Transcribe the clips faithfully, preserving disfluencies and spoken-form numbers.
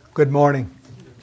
Good morning.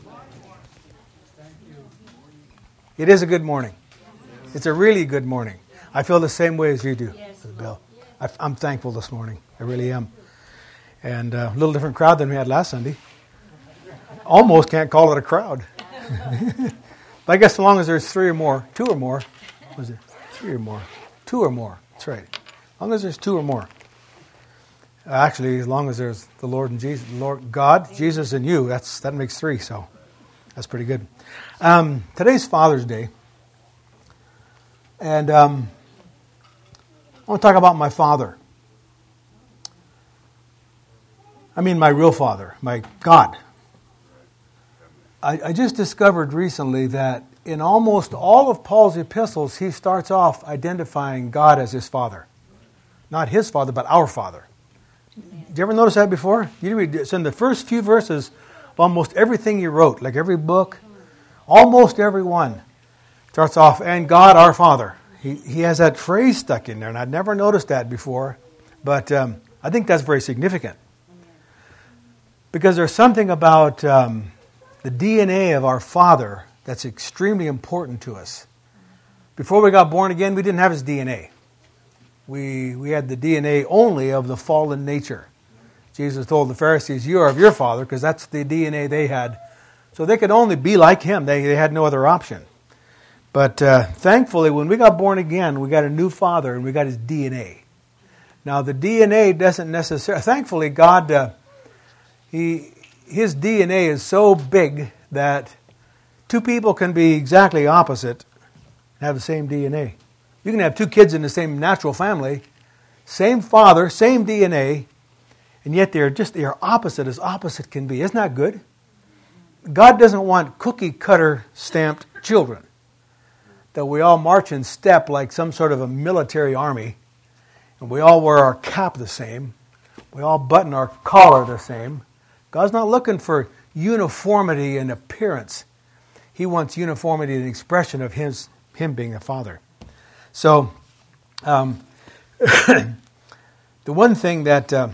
It is a good morning. It's a really good morning. I feel the same way as you do, Bill. I, I'm thankful this morning. I really am. And uh, a little different crowd than we had last Sunday. Almost can't call it a crowd. But I guess as long as there's three or more, two or more, was it three or more? Two or more. That's right. As long as there's two or more. Actually, as long as there's the Lord and Jesus, Lord God, Jesus, and you, that's that makes three. So that's pretty good. Um, today's Father's Day, and um, I want to talk about my father. I mean, my real father, my God. I, I just discovered recently that in almost all of Paul's epistles, he starts off identifying God as his Father, not his Father, but our Father. Did you ever notice that before? You read it's in the first few verses of almost everything he wrote, like every book, almost every one starts off, and God our Father. He he has that phrase stuck in there, and I'd never noticed that before, but um, I think that's very significant. Because there's something about um, the D N A of our Father that's extremely important to us. Before we got born again, we didn't have his D N A. We we had the D N A only of the fallen nature. Jesus told the Pharisees, you are of your father, because that's the D N A they had. So they could only be like him. They, they had no other option. But uh, thankfully, when we got born again, we got a new father, and we got his D N A. Now, the D N A doesn't necessarily... Thankfully, God, uh, he his D N A is so big that two people can be exactly opposite and have the same D N A. You can have two kids in the same natural family, same father, same D N A, and yet they're just they are opposite as opposite can be. Isn't that good? God doesn't want cookie cutter stamped children that we all march in step like some sort of a military army, and we all wear our cap the same, we all button our collar the same. God's not looking for uniformity in appearance. He wants uniformity in expression of his him being the Father. So, um, the one thing that uh,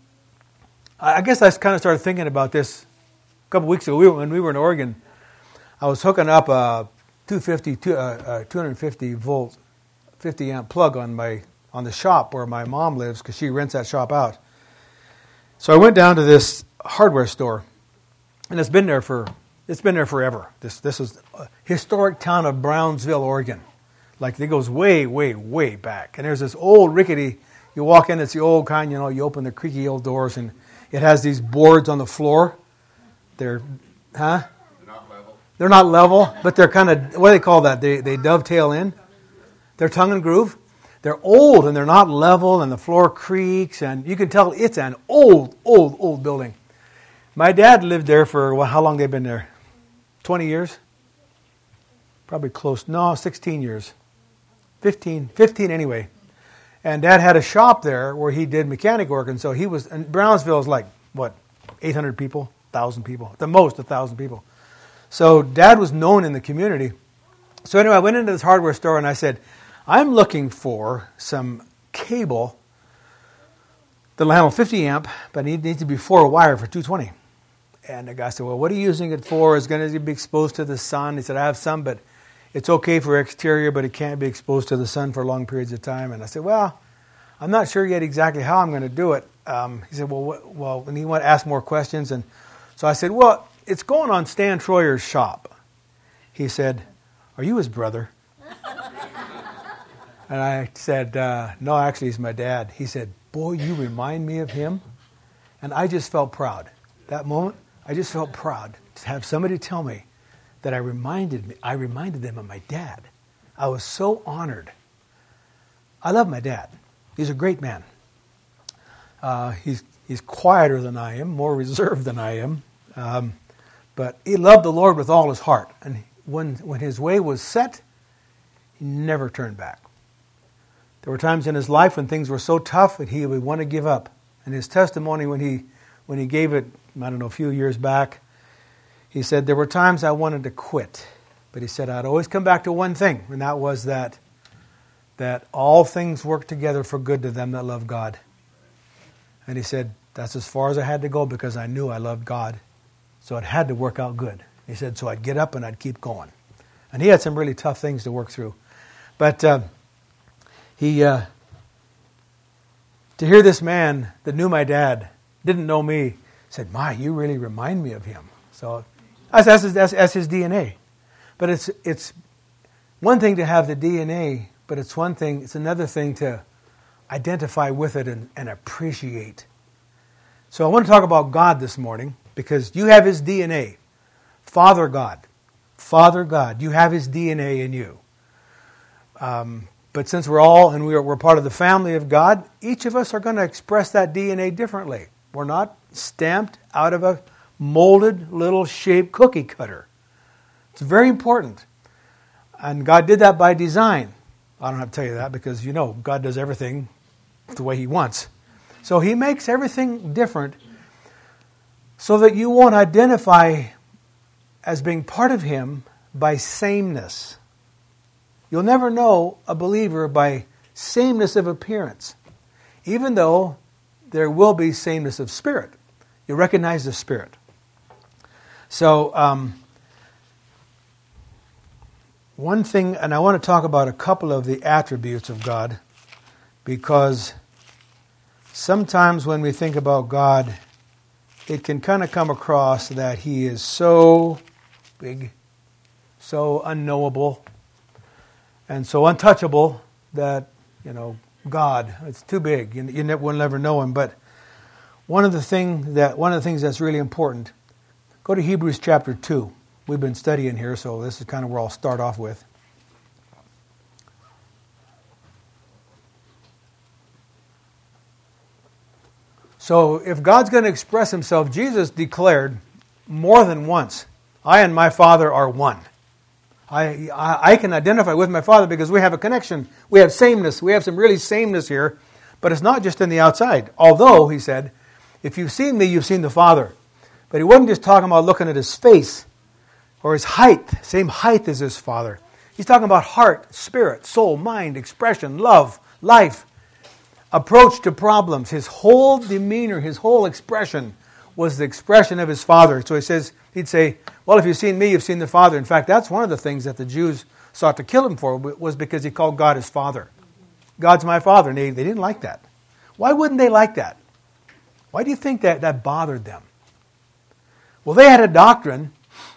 I guess I kind of started thinking about this a couple weeks ago. We were, when we were in Oregon, I was hooking up a two fifty, two, uh, two fifty volt, fifty amp plug on my on the shop where my mom lives because she rents that shop out. So I went down to this hardware store, and it's been there for it's been there forever. This this is a historic town of Brownsville, Oregon. Like, it goes way, way, way back. And there's this old rickety, you walk in, it's the old kind, you know, you open the creaky old doors, and it has these boards on the floor. They're, huh? They're not level. They're not level, but they're kind of, what do they call that? They they dovetail in. They're tongue and groove. They're old, and they're not level, and the floor creaks, and you can tell it's an old, old, old building. My dad lived there for, well, how long they've been there? twenty years? Probably close, no, sixteen years. fifteen, fifteen anyway. And Dad had a shop there where he did mechanic work, and so he was, and Brownsville is like, what, eight hundred people, one thousand people, at the most one thousand people. So Dad was known in the community. So anyway, I went into this hardware store and I said, I'm looking for some cable that'll handle fifty amp, but it needs to be four wire for two twenty. And the guy said, well, what are you using it for? It's going to be exposed to the sun. He said, I have some, but it's okay for exterior, but it can't be exposed to the sun for long periods of time. And I said, well, I'm not sure yet exactly how I'm going to do it. Um, he said, well, what, well, and he wanted to ask more questions. And so I said, well, it's going on Stan Troyer's shop. He said, are you his brother? And I said, uh, no, actually, he's my dad. He said, boy, you remind me of him. And I just felt proud. That moment, I just felt proud to have somebody tell me that I reminded me, I reminded them of my dad. I was so honored. I love my dad. He's a great man. Uh, he's he's quieter than I am, more reserved than I am, um, but he loved the Lord with all his heart. And when when his way was set, he never turned back. There were times in his life when things were so tough that he would want to give up. And his testimony when he when he gave it, I don't know, a few years back, he said, there were times I wanted to quit, but he said, I'd always come back to one thing, and that was that that all things work together for good to them that love God. And he said, that's as far as I had to go because I knew I loved God. So it had to work out good. He said, so I'd get up and I'd keep going. And he had some really tough things to work through. But uh, he, uh, to hear this man that knew my dad, didn't know me, said, "My, you really remind me of him." So that's, that's, that's, that's his D N A. But it's it's one thing to have the D N A, but it's one thing, it's another thing to identify with it and, and appreciate. So I want to talk about God this morning because you have His D N A. Father God. Father God. You have His D N A in you. Um, but since we're all, and we're, we're part of the family of God, each of us are going to express that D N A differently. We're not stamped out of a molded little shaped cookie cutter. It's very important. And God did that by design. I don't have to tell you that because you know God does everything the way He wants. So He makes everything different so that you won't identify as being part of Him by sameness. You'll never know a believer by sameness of appearance, even though there will be sameness of spirit. You recognize the Spirit. So, um, one thing, and I want to talk about a couple of the attributes of God, because sometimes when we think about God, it can kind of come across that He is so big, so unknowable, and so untouchable that, you know, God, it's too big. You, you never, will never know Him. But one of the thing that one of the things that's really important, go to Hebrews chapter two. We've been studying here, so this is kind of where I'll start off with. So if God's going to express Himself, Jesus declared more than once, "I and my Father are one." I, I I can identify with my Father because we have a connection. We have sameness. We have some really sameness here, but it's not just in the outside. Although, He said, if you've seen me, you've seen the Father. But He wasn't just talking about looking at His face or His height, same height as His Father. He's talking about heart, spirit, soul, mind, expression, love, life, approach to problems. His whole demeanor, His whole expression was the expression of His Father. So He says, He'd say, well, if you've seen me, you've seen the Father. In fact, that's one of the things that the Jews sought to kill Him for, was because He called God His Father. God's my Father. And they, they didn't like that. Why wouldn't they like that? Why do you think that that bothered them? Well, they had a doctrine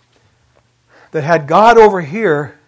that had God over here,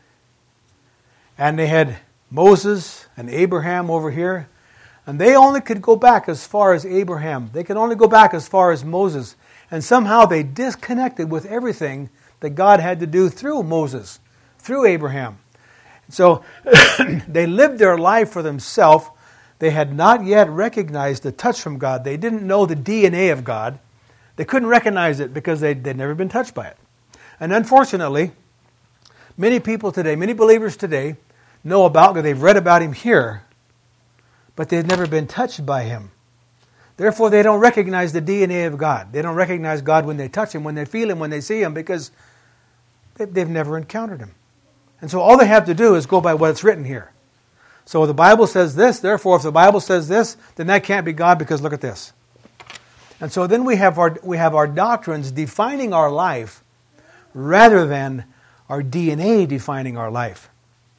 and they had Moses and Abraham over here, and they only could go back as far as Abraham. They could only go back as far as Moses. And somehow they disconnected with everything that God had to do through Moses, through Abraham. So they lived their life for themselves. They had not yet recognized the touch from God. They didn't know the D N A of God. They couldn't recognize it because they'd, they'd never been touched by it. And unfortunately, many people today, many believers today, know about God. They've read about Him here, but they've never been touched by Him. Therefore, they don't recognize the D N A of God. They don't recognize God when they touch Him, when they feel Him, when they see Him, because they've never encountered Him. And so all they have to do is go by what's written here. So the Bible says this, therefore if the Bible says this, then that can't be God because look at this. And so then we have our we have our doctrines defining our life rather than our D N A defining our life.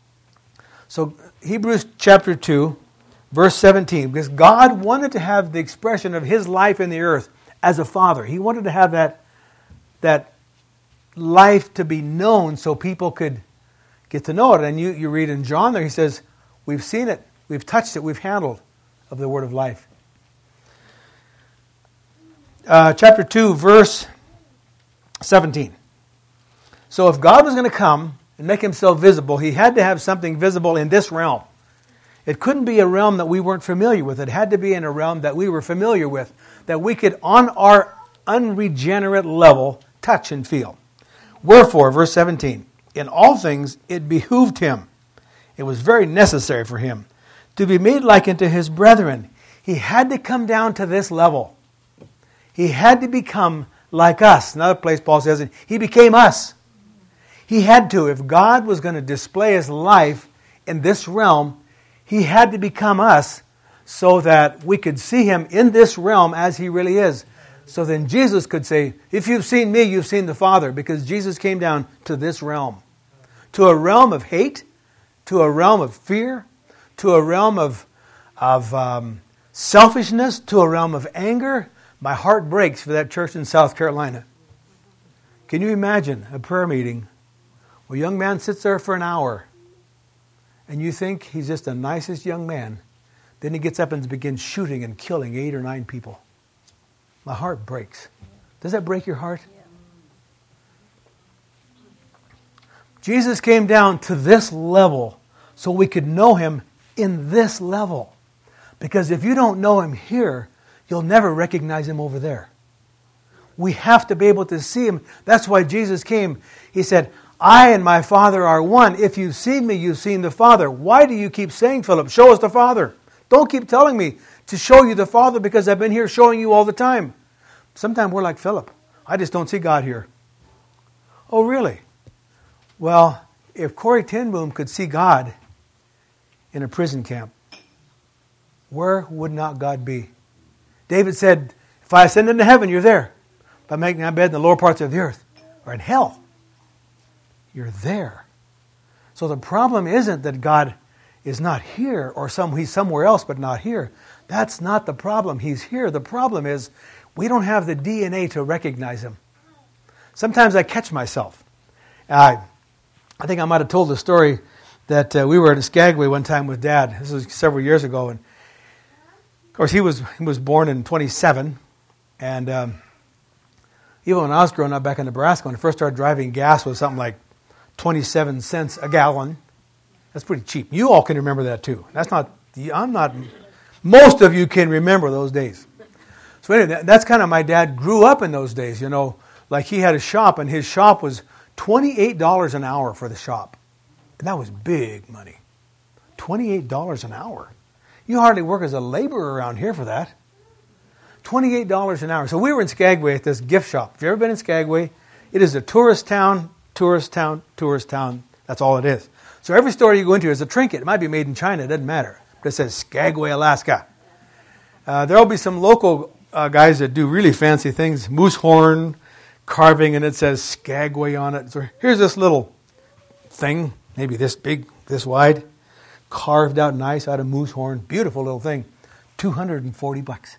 So Hebrews chapter two, verse seventeen, because God wanted to have the expression of His life in the earth as a Father. He wanted to have that, that life to be known so people could get to know it. And you, you read in John there, he says, we've seen it, we've touched it, we've handled of the word of life. Uh, chapter two, verse seventeen. So if God was going to come and make Himself visible, He had to have something visible in this realm. It couldn't be a realm that we weren't familiar with. It had to be in a realm that we were familiar with, that we could, on our unregenerate level, touch and feel. Wherefore, verse seventeen, in all things it behooved Him, it was very necessary for Him, to be made like unto His brethren. He had to come down to this level. He had to become like us. Another place Paul says it, He became us. He had to. If God was going to display His life in this realm, He had to become us so that we could see Him in this realm as He really is. So then Jesus could say, if you've seen me, you've seen the Father, because Jesus came down to this realm, to a realm of hate, to a realm of fear, to a realm of, of um, selfishness, to a realm of anger. My heart breaks for that church in South Carolina. Can you imagine a prayer meeting where a young man sits there for an hour and you think he's just the nicest young man. Then he gets up and begins shooting and killing eight or nine people. My heart breaks. Does that break your heart? Yeah. Jesus came down to this level so we could know Him in this level. Because if you don't know Him here, you'll never recognize Him over there. We have to be able to see Him. That's why Jesus came. He said, I and my Father are one. If you've seen me, you've seen the Father. Why do you keep saying, Philip, show us the Father? Don't keep telling me to show you the Father because I've been here showing you all the time. Sometimes we're like Philip. I just don't see God here. Oh, really? Well, if Corrie ten Boom could see God in a prison camp, where would not God be? David said, if I ascend into heaven, you're there. If I make my bed in the lower parts of the earth or in hell, you're there. So the problem isn't that God is not here or some He's somewhere else but not here. That's not the problem. He's here. The problem is we don't have the D N A to recognize Him. Sometimes I catch myself. I, I think I might have told the story that uh, we were at Skagway one time with Dad. This was several years ago. And of course, he was he was born in twenty-seven. And um, even when I was growing up back in Nebraska, when I first started driving, gas was something like twenty-seven cents a gallon. That's pretty cheap. You all can remember that too. That's not, I'm not, most of you can remember those days. So anyway, that's kind of, my dad grew up in those days, you know, like he had a shop and his shop was twenty-eight dollars an hour for the shop. And that was big money. twenty-eight dollars an hour. You hardly work as a laborer around here for that. twenty-eight dollars an hour. So we were in Skagway at this gift shop. Have you ever been in Skagway? It is a tourist town, tourist town, tourist town. That's all it is. So every store you go into is a trinket. It might be made in China. It doesn't matter. But it says Skagway, Alaska. Uh, there will be some local uh, guys that do really fancy things. Moose horn carving, and it says Skagway on it. So here's this little thing, maybe this big, this wide, carved out nice out of moose horn. Beautiful little thing. two hundred forty bucks.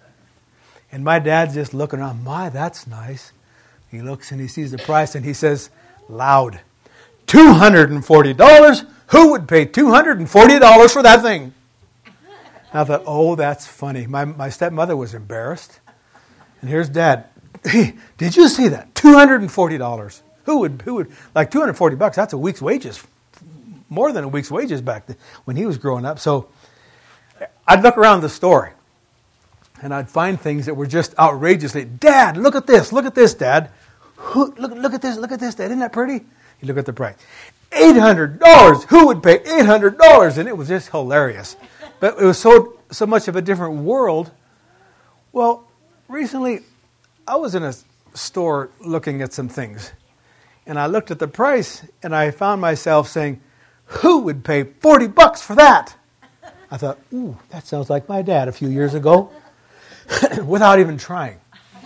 And my dad's just looking around. My, that's nice. He looks and he sees the price and he says, loud, two hundred forty dollars? Who would pay two hundred forty dollars for that thing? And I thought, oh, that's funny. My my stepmother was embarrassed. And here's Dad. Hey, did you see that? two hundred forty dollars. Who would, who would, like two hundred forty bucks, that's a week's wages. More than a week's wages back then when he was growing up. So I'd look around the store and I'd find things that were just outrageously, Dad, look at this, look at this, Dad. Who, look, look at this, look at this, Dad. Isn't that pretty? You look at the price. eight hundred dollars. Who would pay eight hundred dollars? And it was just hilarious. But it was so so much of a different world. Well, recently I was in a store looking at some things. And I looked at the price and I found myself saying, who would pay forty bucks for that? I thought, ooh, that sounds like my dad a few years ago. Without even trying.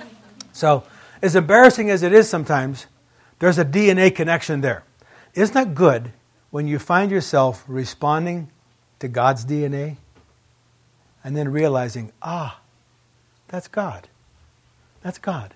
So, as embarrassing as it is sometimes, there's a D N A connection there. Isn't that good when you find yourself responding to God's D N A and then realizing, ah, that's God. That's God.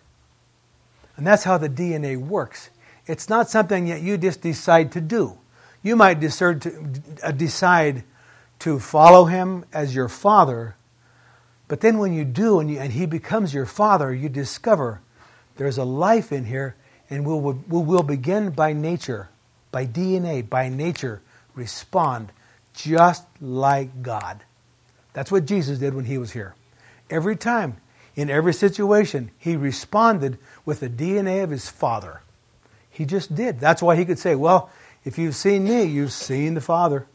And that's how the D N A works. It's not something that you just decide to do. You might decide to, uh, decide to follow Him as your Father, but then when you do and, you, and He becomes your Father, you discover there's a life in here, and we'll, we will begin by nature, by D N A, by nature, respond just like God. That's what Jesus did when He was here. Every time, in every situation, He responded with the D N A of His Father. He just did. That's why He could say, well, if you've seen me, you've seen the Father.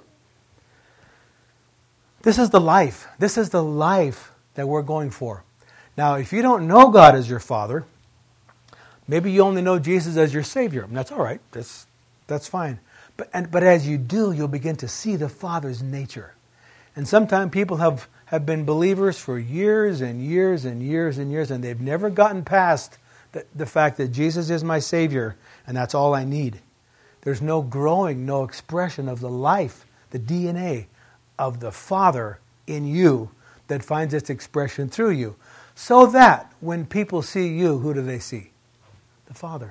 This is the life. This is the life that we're going for. Now, if you don't know God as your Father, maybe you only know Jesus as your Savior. And that's all right. That's that's fine. But and, but as you do, you'll begin to see the Father's nature. And sometimes people have, have been believers for years and years and years and years, and they've never gotten past the, the fact that Jesus is my Savior, and that's all I need. There's no growing, no expression of the life, the D N A of the Father in you that finds its expression through you. So that when people see you, who do they see? The Father.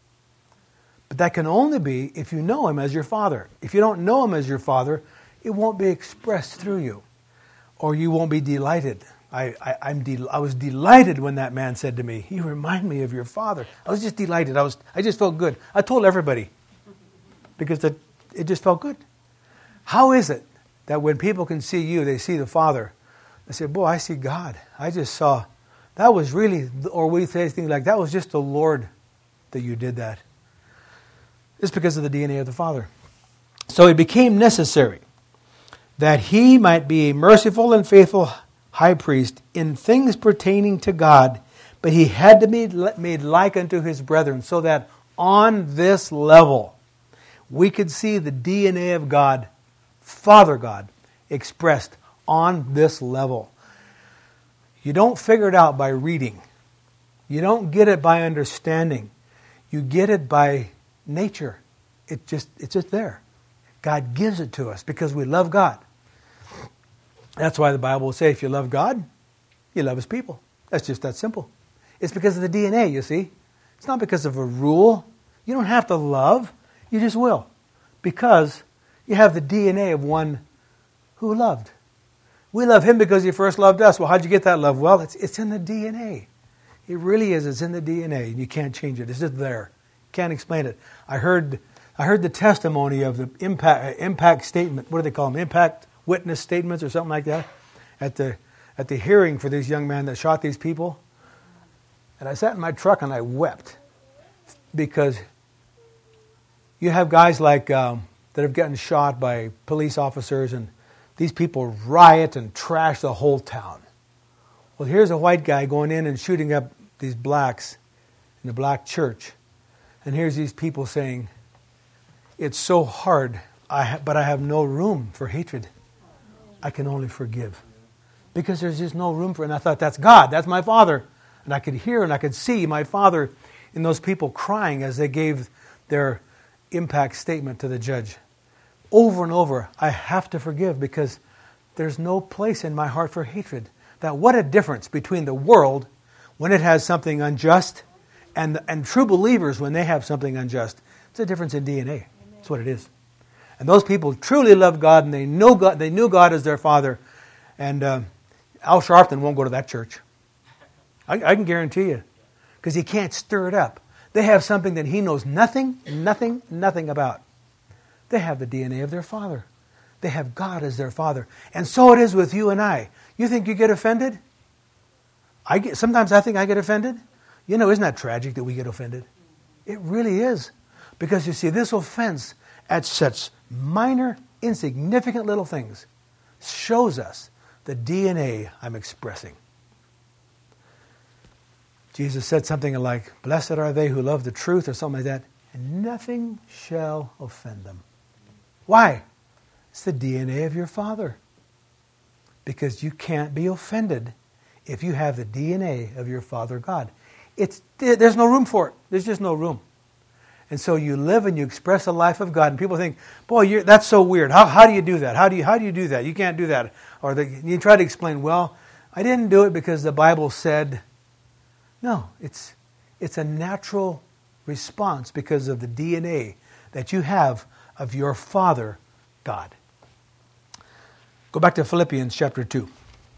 But that can only be if you know Him as your Father. If you don't know Him as your Father, it won't be expressed through you. Or you won't be delighted. I, I, I'm del- I was delighted when that man said to me, "You remind me of your Father." I was just delighted. I was. I just felt good. I told everybody because it, it just felt good. How is it that when people can see you, they see the Father? They say, "Boy, I see God. I just saw, that was really," or we say things like, "That was just the Lord that you did that." It's because of the D N A of the Father. So it became necessary that He might be a merciful and faithful high priest in things pertaining to God, but He had to be made like unto His brethren, so that on this level we could see the D N A of God, Father God, expressed on this level. You don't figure it out by reading. You don't get it by understanding. You get it by nature. It just it's just there. God gives it to us because we love God. That's why the Bible will say, if you love God, you love His people. That's just that simple. It's because of the D N A, you see. It's not because of a rule. You don't have to love. You just will. Because you have the D N A of one who loved. We love Him because He first loved us. Well, how'd you get that love? Well, it's it's in the D N A. It really is. It's in the D N A. And you can't change it. It's just there. Can't explain it. I heard I heard the testimony of the impact impact statement. What do they call them? Impact witness statements or something like that at the at the hearing for this young man that shot these people. And I sat in my truck and I wept because you have guys like um, that have gotten shot by police officers, and these people riot and trash the whole town. Well, here's a white guy going in and shooting up these blacks in a black church. And here's these people saying, "It's so hard, I ha- but I have no room for hatred. I can only forgive." Because there's just no room for it. And I thought, that's God, that's my Father. And I could hear and I could see my Father in those people crying as they gave their impact statement to the judge. Over and over, I have to forgive because there's no place in my heart for hatred. That what a difference between the world when it has something unjust and, and true believers when they have something unjust. It's a difference in D N A. That's what it is. And those people truly love God, and they know God. They knew God as their Father. And uh, Al Sharpton won't go to that church. I, I can guarantee you, because he can't stir it up. They have something that he knows nothing, nothing, nothing about. They have the D N A of their Father. They have God as their Father. And so it is with you and I. You think you get offended? I get. Sometimes I think I get offended. You know, isn't that tragic that we get offended? It really is. Because you see, this offense at such minor, insignificant little things shows us the D N A I'm expressing. Jesus said something like, "Blessed are they who love the truth," or something like that, "and nothing shall offend them." Why? It's the D N A of your Father. Because you can't be offended if you have the D N A of your Father God. It's, there's no room for it. There's just no room. And so you live and you express the life of God. And people think, "Boy, you're, that's so weird. How, how do you do that? How do you how do you do that? You can't do that." Or the, you try to explain, "Well, I didn't do it because the Bible said." No, it's it's a natural response because of the D N A that you have of your Father God. Go back to Philippians chapter two.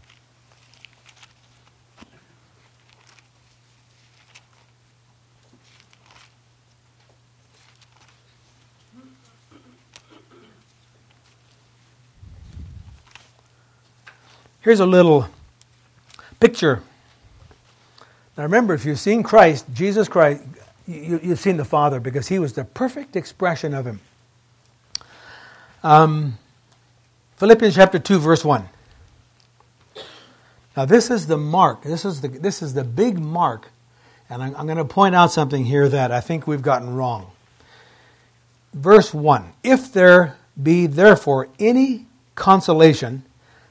Here's a little picture. Now remember, if you've seen Christ, Jesus Christ, you, you've seen the Father because He was the perfect expression of Him. Um, Philippians chapter two, verse one. Now this is the mark. This is the this is the big mark, and I'm, I'm going to point out something here that I think we've gotten wrong. Verse one: "If there be therefore any consolation,"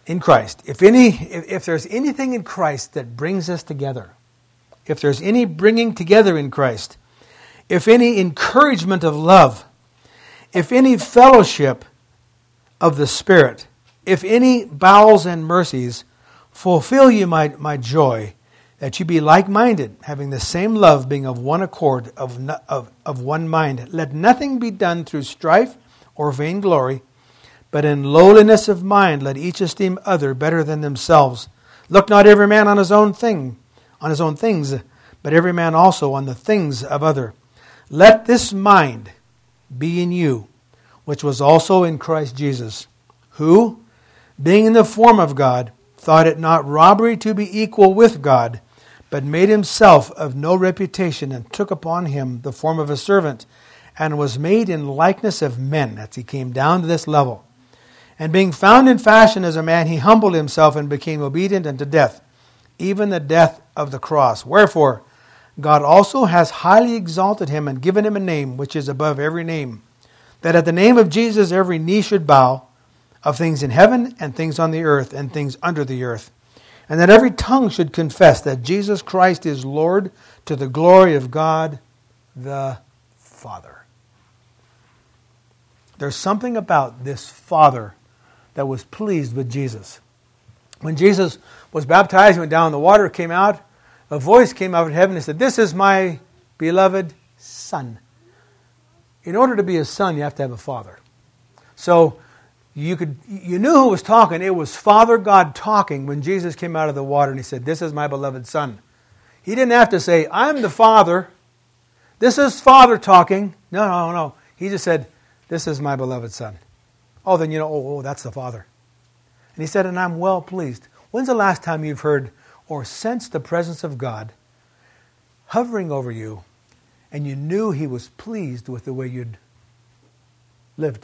in Christ. If any, if, if there's anything in Christ that brings us together, if there's any bringing together in Christ, if any encouragement of love, if any fellowship of the Spirit, if any bowels and mercies, fulfill you my, my joy, that you be like-minded, having the same love, being of one accord, of, no, of, of one mind. Let nothing be done through strife or vainglory, but in lowliness of mind let each esteem other better than themselves. Look not every man on his own thing, on his own things, but every man also on the things of other. Let this mind be in you, which was also in Christ Jesus, who, being in the form of God, thought it not robbery to be equal with God, but made himself of no reputation, and took upon him the form of a servant, and was made in likeness of men. That's, he came down to this level. And being found in fashion as a man, he humbled himself and became obedient unto death, even the death of the cross. Wherefore, God also has highly exalted him and given him a name which is above every name, that at the name of Jesus every knee should bow, of things in heaven and things on the earth and things under the earth, and that every tongue should confess that Jesus Christ is Lord, to the glory of God the Father. There's something about this Father that was pleased with Jesus. When Jesus was baptized, he went down in the water, came out, a voice came out of heaven and said, "This is my beloved Son." In order to be a son, you have to have a father. So you could you knew who was talking. It was Father God talking when Jesus came out of the water and he said, "This is my beloved Son." He didn't have to say, "I'm the Father. This is Father talking." No, no, no. He just said, "This is my beloved Son." Oh, then you know, oh, oh, that's the Father. And he said, "And I'm well pleased." When's the last time you've heard or sensed the presence of God hovering over you, and you knew he was pleased with the way you'd lived?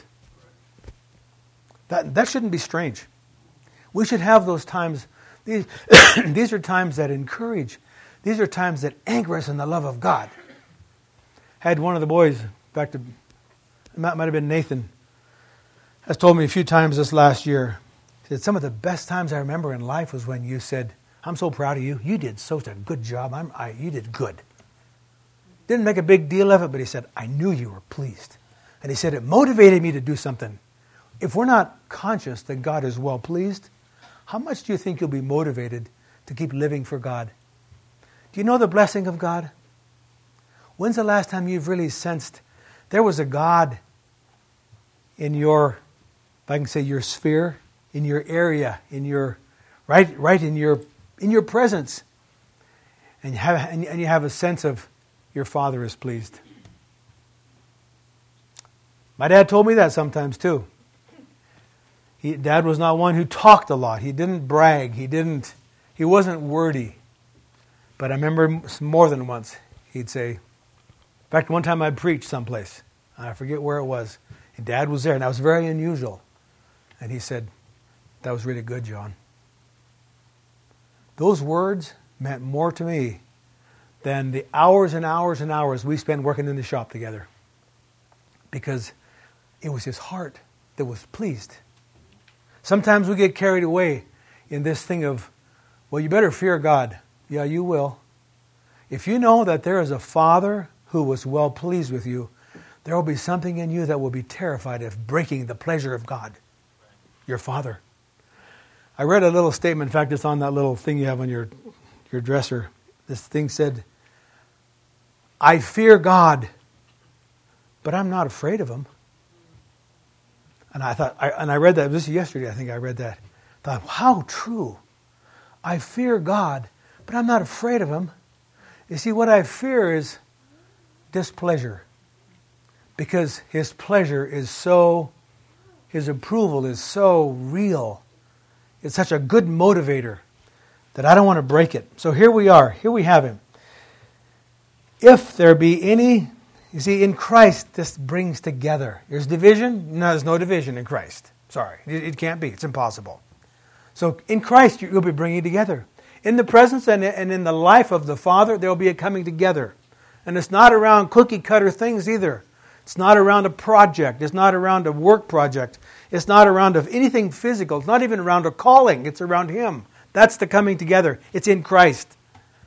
That, that shouldn't be strange. We should have those times. These, these are times that encourage. These are times that anchor us in the love of God. Had one of the boys, in fact, it might, might have been Nathan, has told me a few times this last year. He said, some of the best times I remember in life was when you said, "I'm so proud of you. You did such a good job. I'm, I, you did good." Didn't make a big deal of it, but he said, "I knew you were pleased." And he said, "It motivated me to do something." If we're not conscious that God is well pleased, how much do you think you'll be motivated to keep living for God? Do you know the blessing of God? When's the last time you've really sensed there was a God in your, if I can say your sphere, in your area, in your, right, right in your, in your presence, and you have, and you have a sense of your Father is pleased? My dad told me that sometimes too. He, Dad was not one who talked a lot. He didn't brag. He didn't. He wasn't wordy. But I remember more than once he'd say, in fact, one time I preached someplace. I forget where it was. And Dad was there, and that was very unusual. And he said, "That was really good, John." Those words meant more to me than the hours and hours and hours we spent working in the shop together. Because it was his heart that was pleased. Sometimes we get carried away in this thing of, well, you better fear God. Yeah, you will. If you know that there is a Father who was well pleased with you, there will be something in you that will be terrified of breaking the pleasure of God, your Father. I read a little statement. In fact, it's on that little thing you have on your, your dresser. This thing said, "I fear God, but I'm not afraid of Him." And I thought, I, and I read that, this is yesterday, I think I read that. I thought, how true. I fear God, but I'm not afraid of Him. You see, what I fear is displeasure. Because His pleasure is so, His approval is so real. It's such a good motivator that I don't want to break it. So here we are. Here we have Him. If there be any... You see, in Christ, this brings together. There's division? No, there's no division in Christ. Sorry, it, it can't be. It's impossible. So in Christ, you'll be bringing together. In the presence and, and in the life of the Father, there will be a coming together. And it's not around cookie-cutter things either. It's not around a project. It's not around a work project. It's not around of anything physical. It's not even around a calling. It's around Him. That's the coming together. It's in Christ.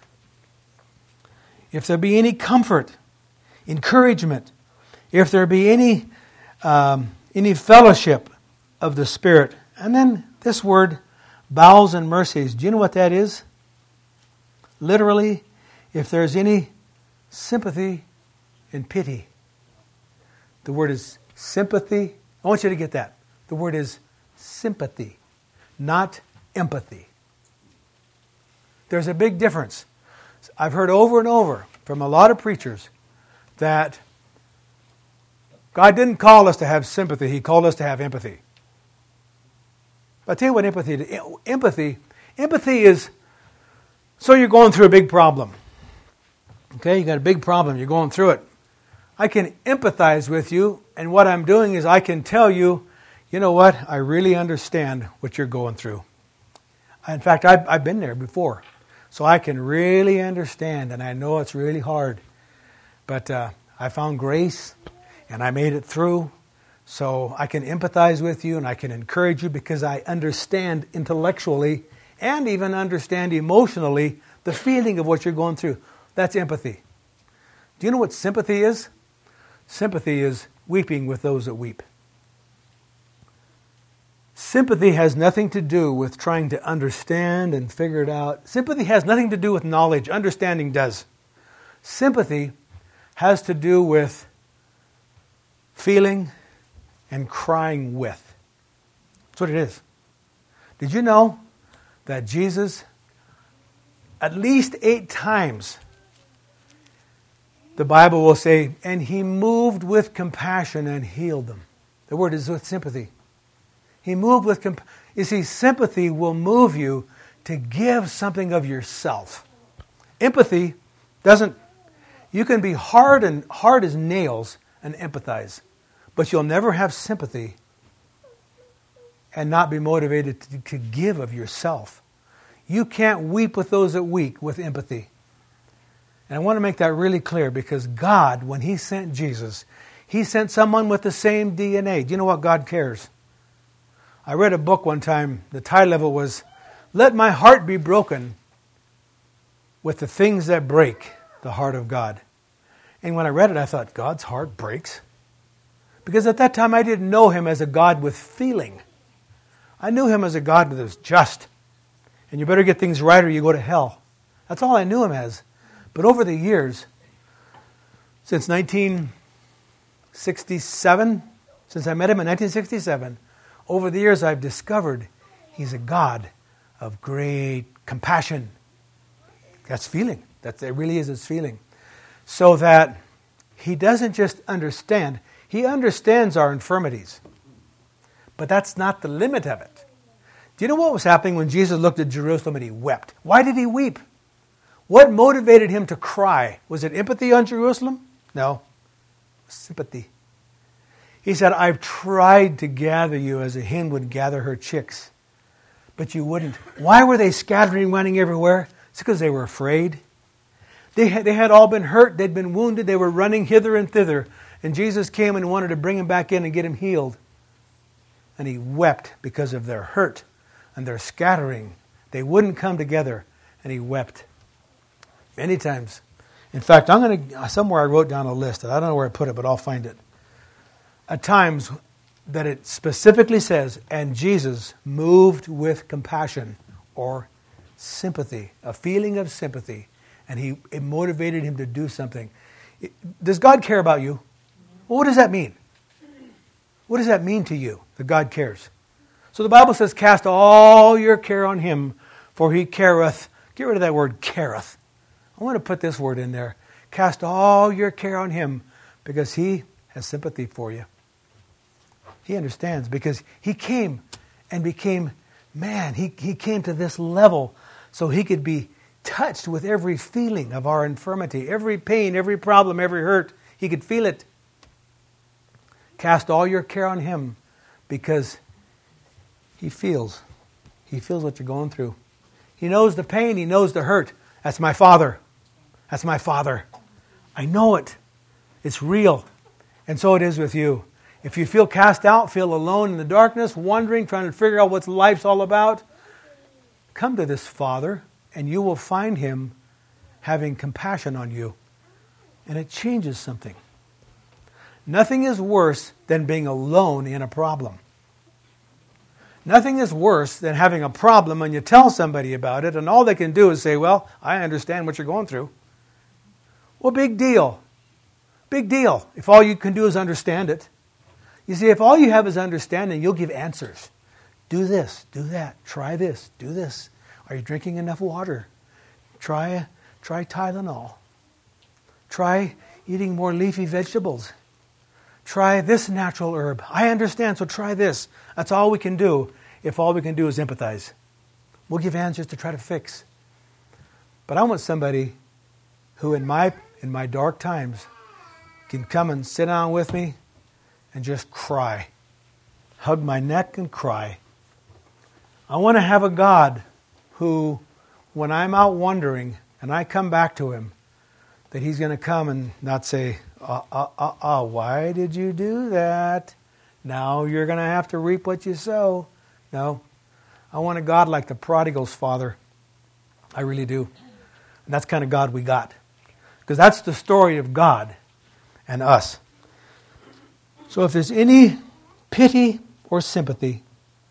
If there be any comfort, encouragement, if there be any um, any fellowship of the Spirit, and then this word, bowels and mercies. Do you know what that is? Literally, if there's any sympathy and pity. The word is sympathy. I want you to get that. The word is sympathy, not empathy. There's a big difference. I've heard over and over from a lot of preachers that God didn't call us to have sympathy. He called us to have empathy. I'll tell you what empathy is. Empathy, empathy is, so you're going through a big problem. Okay, you got a big problem. You're going through it. I can empathize with you, and what I'm doing is I can tell you, you know what, I really understand what you're going through. In fact, I've, I've been there before, so I can really understand, and I know it's really hard. But uh, I found grace, and I made it through, so I can empathize with you, and I can encourage you because I understand intellectually and even understand emotionally the feeling of what you're going through. That's empathy. Do you know what sympathy is? Sympathy is weeping with those that weep. Sympathy has nothing to do with trying to understand and figure it out. Sympathy has nothing to do with knowledge. Understanding does. Sympathy has to do with feeling and crying with. That's what it is. Did you know that Jesus, at least eight times, the Bible will say, and He moved with compassion and healed them. The word is with sympathy. He moved with compassion. You see, sympathy will move you to give something of yourself. Empathy doesn't, you can be hard and hard as nails and empathize, but you'll never have sympathy and not be motivated to, to give of yourself. You can't weep with those that weep with empathy. And I want to make that really clear because God, when He sent Jesus, He sent someone with the same D N A. Do you know what God cares? I read a book one time, the title of it was, Let My Heart Be Broken with the Things That Break the Heart of God. And when I read it, I thought, God's heart breaks? Because at that time I didn't know Him as a God with feeling. I knew Him as a God that was just. And you better get things right or you go to hell. That's all I knew Him as. But over the years, since nineteen sixty-seven, since I met Him in nineteen sixty-seven, over the years I've discovered He's a God of great compassion. That's feeling. That it really is His feeling. So that He doesn't just understand, He understands our infirmities. But that's not the limit of it. Do you know what was happening when Jesus looked at Jerusalem and He wept? Why did He weep? What motivated Him to cry? Was it empathy on Jerusalem? No. Sympathy. He said, I've tried to gather you as a hen would gather her chicks, but you wouldn't. Why were they scattering, running everywhere? It's because they were afraid. They had, they had all been hurt. They'd been wounded. They were running hither and thither. And Jesus came and wanted to bring them back in and get them healed. And He wept because of their hurt and their scattering. They wouldn't come together, and He wept. Many times. In fact, I'm going to, somewhere I wrote down a list. I don't know where I put it, but I'll find it. At times that it specifically says, and Jesus moved with compassion or sympathy, a feeling of sympathy, and he it motivated Him to do something. It, does God care about you? Well, what does that mean? What does that mean to you, that God cares? So the Bible says, cast all your care on Him, for He careth. Get rid of that word, careth. I want to put this word in there. Cast all your care on Him because He has sympathy for you. He understands because He came and became man. He, he came to this level so He could be touched with every feeling of our infirmity, every pain, every problem, every hurt. He could feel it. Cast all your care on Him because He feels. He feels what you're going through. He knows the pain. He knows the hurt. That's my Father. That's my Father. I know it. It's real. And so it is with you. If you feel cast out, feel alone in the darkness, wondering, trying to figure out what life's all about, come to this Father and you will find Him having compassion on you. And it changes something. Nothing is worse than being alone in a problem. Nothing is worse than having a problem and you tell somebody about it and all they can do is say, well, I understand what you're going through. Well, big deal. Big deal if all you can do is understand it. You see, if all you have is understanding, you'll give answers. Do this, do that, try this, do this. Are you drinking enough water? Try, try Tylenol. Try eating more leafy vegetables. Try this natural herb. I understand, so try this. That's all we can do if all we can do is empathize. We'll give answers to try to fix. But I want somebody who in my in my dark times can come and sit down with me and just cry. Hug my neck and cry. I want to have a God who, when I'm out wandering and I come back to Him, that He's going to come and not say, uh, uh, uh, uh, why did you do that? Now you're going to have to reap what you sow. No. I want a God like the prodigal's father. I really do. And that's the kind of God we got. Because that's the story of God and us. So if there's any pity or sympathy,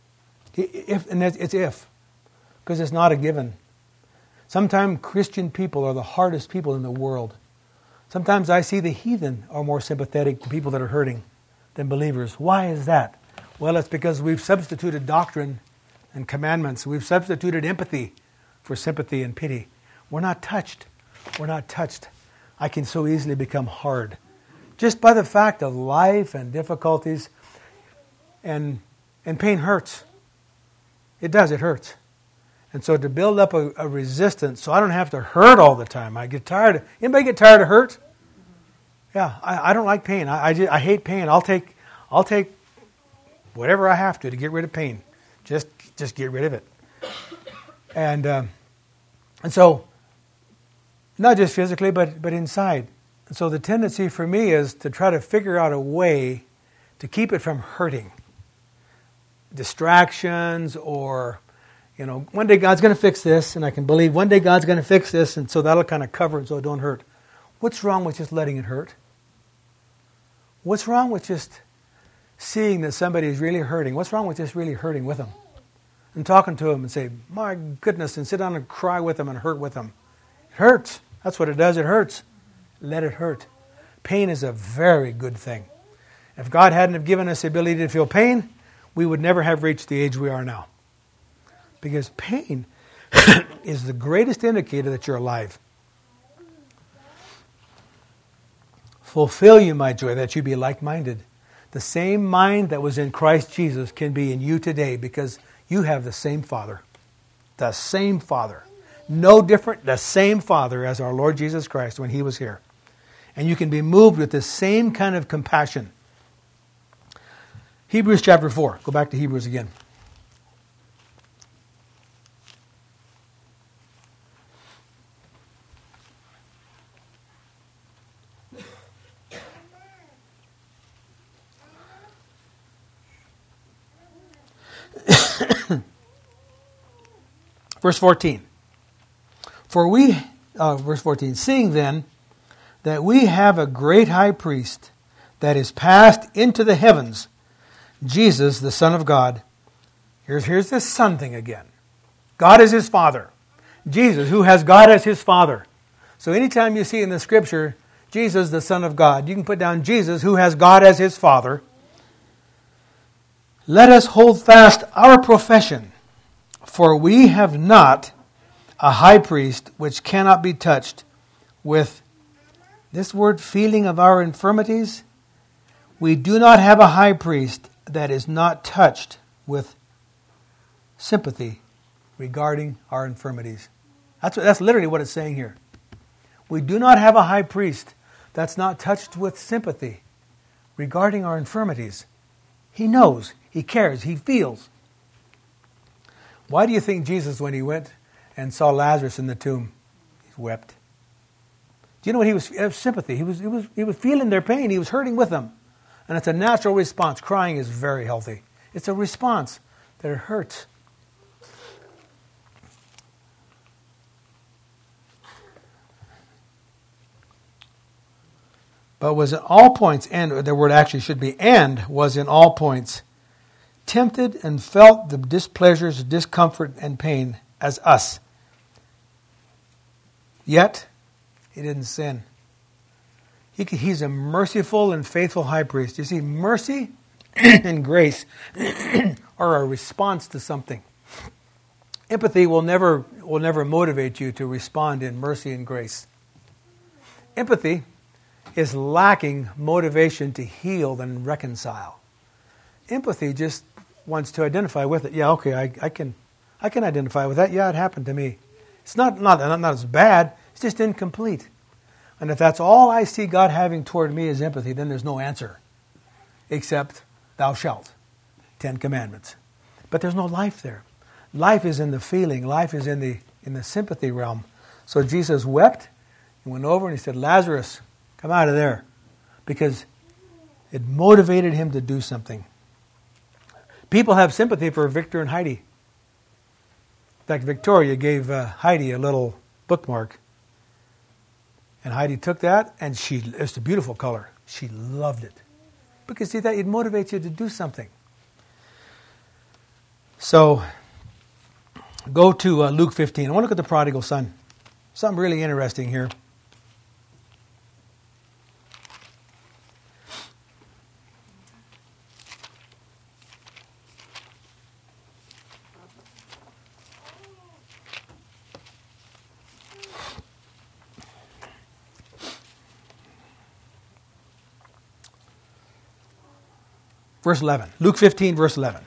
if, and it's if, because it's not a given. Sometimes Christian people are the hardest people in the world. Sometimes I see the heathen are more sympathetic to people that are hurting than believers. Why is that? Well, it's because we've substituted doctrine and commandments. We've substituted empathy for sympathy and pity. We're not touched. We're not touched. I can so easily become hard. Just by the fact of life and difficulties, and and pain hurts. It does, it hurts. And so to build up a, a resistance so I don't have to hurt all the time. I get tired. Of, anybody get tired of hurt? Yeah, I, I don't like pain. I, I, just, I hate pain. I'll take I'll take whatever I have to to get rid of pain. Just just get rid of it. And um, and so not just physically, but but inside. And so the tendency for me is to try to figure out a way to keep it from hurting. Distractions or, you know, one day God's going to fix this, and I can believe one day God's going to fix this, and so that'll kind of cover it so it don't hurt. What's wrong with just letting it hurt? What's wrong with just seeing that somebody is really hurting? What's wrong with just really hurting with them? And talking to them and say, my goodness, and sit down and cry with them and hurt with them. It hurts. That's what it does. It hurts. Let it hurt. Pain is a very good thing. If God hadn't have given us the ability to feel pain, we would never have reached the age we are now. Because pain is the greatest indicator that you're alive. Fulfill you my joy, that you be like-minded. The same mind that was in Christ Jesus can be in you today because you have the same Father. The same Father. No different, the same Father as our Lord Jesus Christ when He was here. And you can be moved with the same kind of compassion. Hebrews chapter four. Go back to Hebrews again. Verse fourteen. For we, uh, verse fourteen, seeing then that we have a great high priest that is passed into the heavens, Jesus, the Son of God. Here's, here's this Son thing again. God is His Father. Jesus, who has God as His Father. So anytime you see in the Scripture, Jesus, the Son of God, you can put down Jesus, who has God as His Father. Let us hold fast our profession, for we have not a high priest which cannot be touched with this word, feeling of our infirmities. We do not have a high priest that is not touched with sympathy regarding our infirmities. That's, that's literally what it's saying here. We do not have a high priest that's not touched with sympathy regarding our infirmities. He knows, He cares, He feels. Why do you think Jesus, when He went and saw Lazarus in the tomb, He wept? Do you know what He was? It was sympathy. He was, he was, he was feeling their pain. He was hurting with them. And it's a natural response. Crying is very healthy. It's a response that it hurts. But was in all points, and the word actually should be, and was in all points tempted and felt the displeasures, discomfort, and pain as us. Yet, he didn't sin. He, he's a merciful and faithful high priest. You see, mercy and grace are a response to something. Empathy will never, will never motivate you to respond in mercy and grace. Empathy is lacking motivation to heal and reconcile. Empathy just wants to identify with it. Yeah, okay, I, I can I can identify with that. Yeah, it happened to me. It's not, not, not, not as bad, it's just incomplete. And if that's all I see God having toward me is empathy, then there's no answer except thou shalt. Ten Commandments. But there's no life there. Life is in the feeling. Life is in the in the sympathy realm. So Jesus wept. He went over and he said, Lazarus, come out of there. Because it motivated him to do something. People have sympathy for Victor and Heidi. In fact, Victoria gave uh, Heidi a little bookmark. And Heidi took that, and she it's a beautiful color. She loved it. Because see, that it motivates you to do something. So, go to uh, Luke fifteen. I want to look at the prodigal son. Something really interesting here. Verse eleven. Luke fifteen, verse eleven.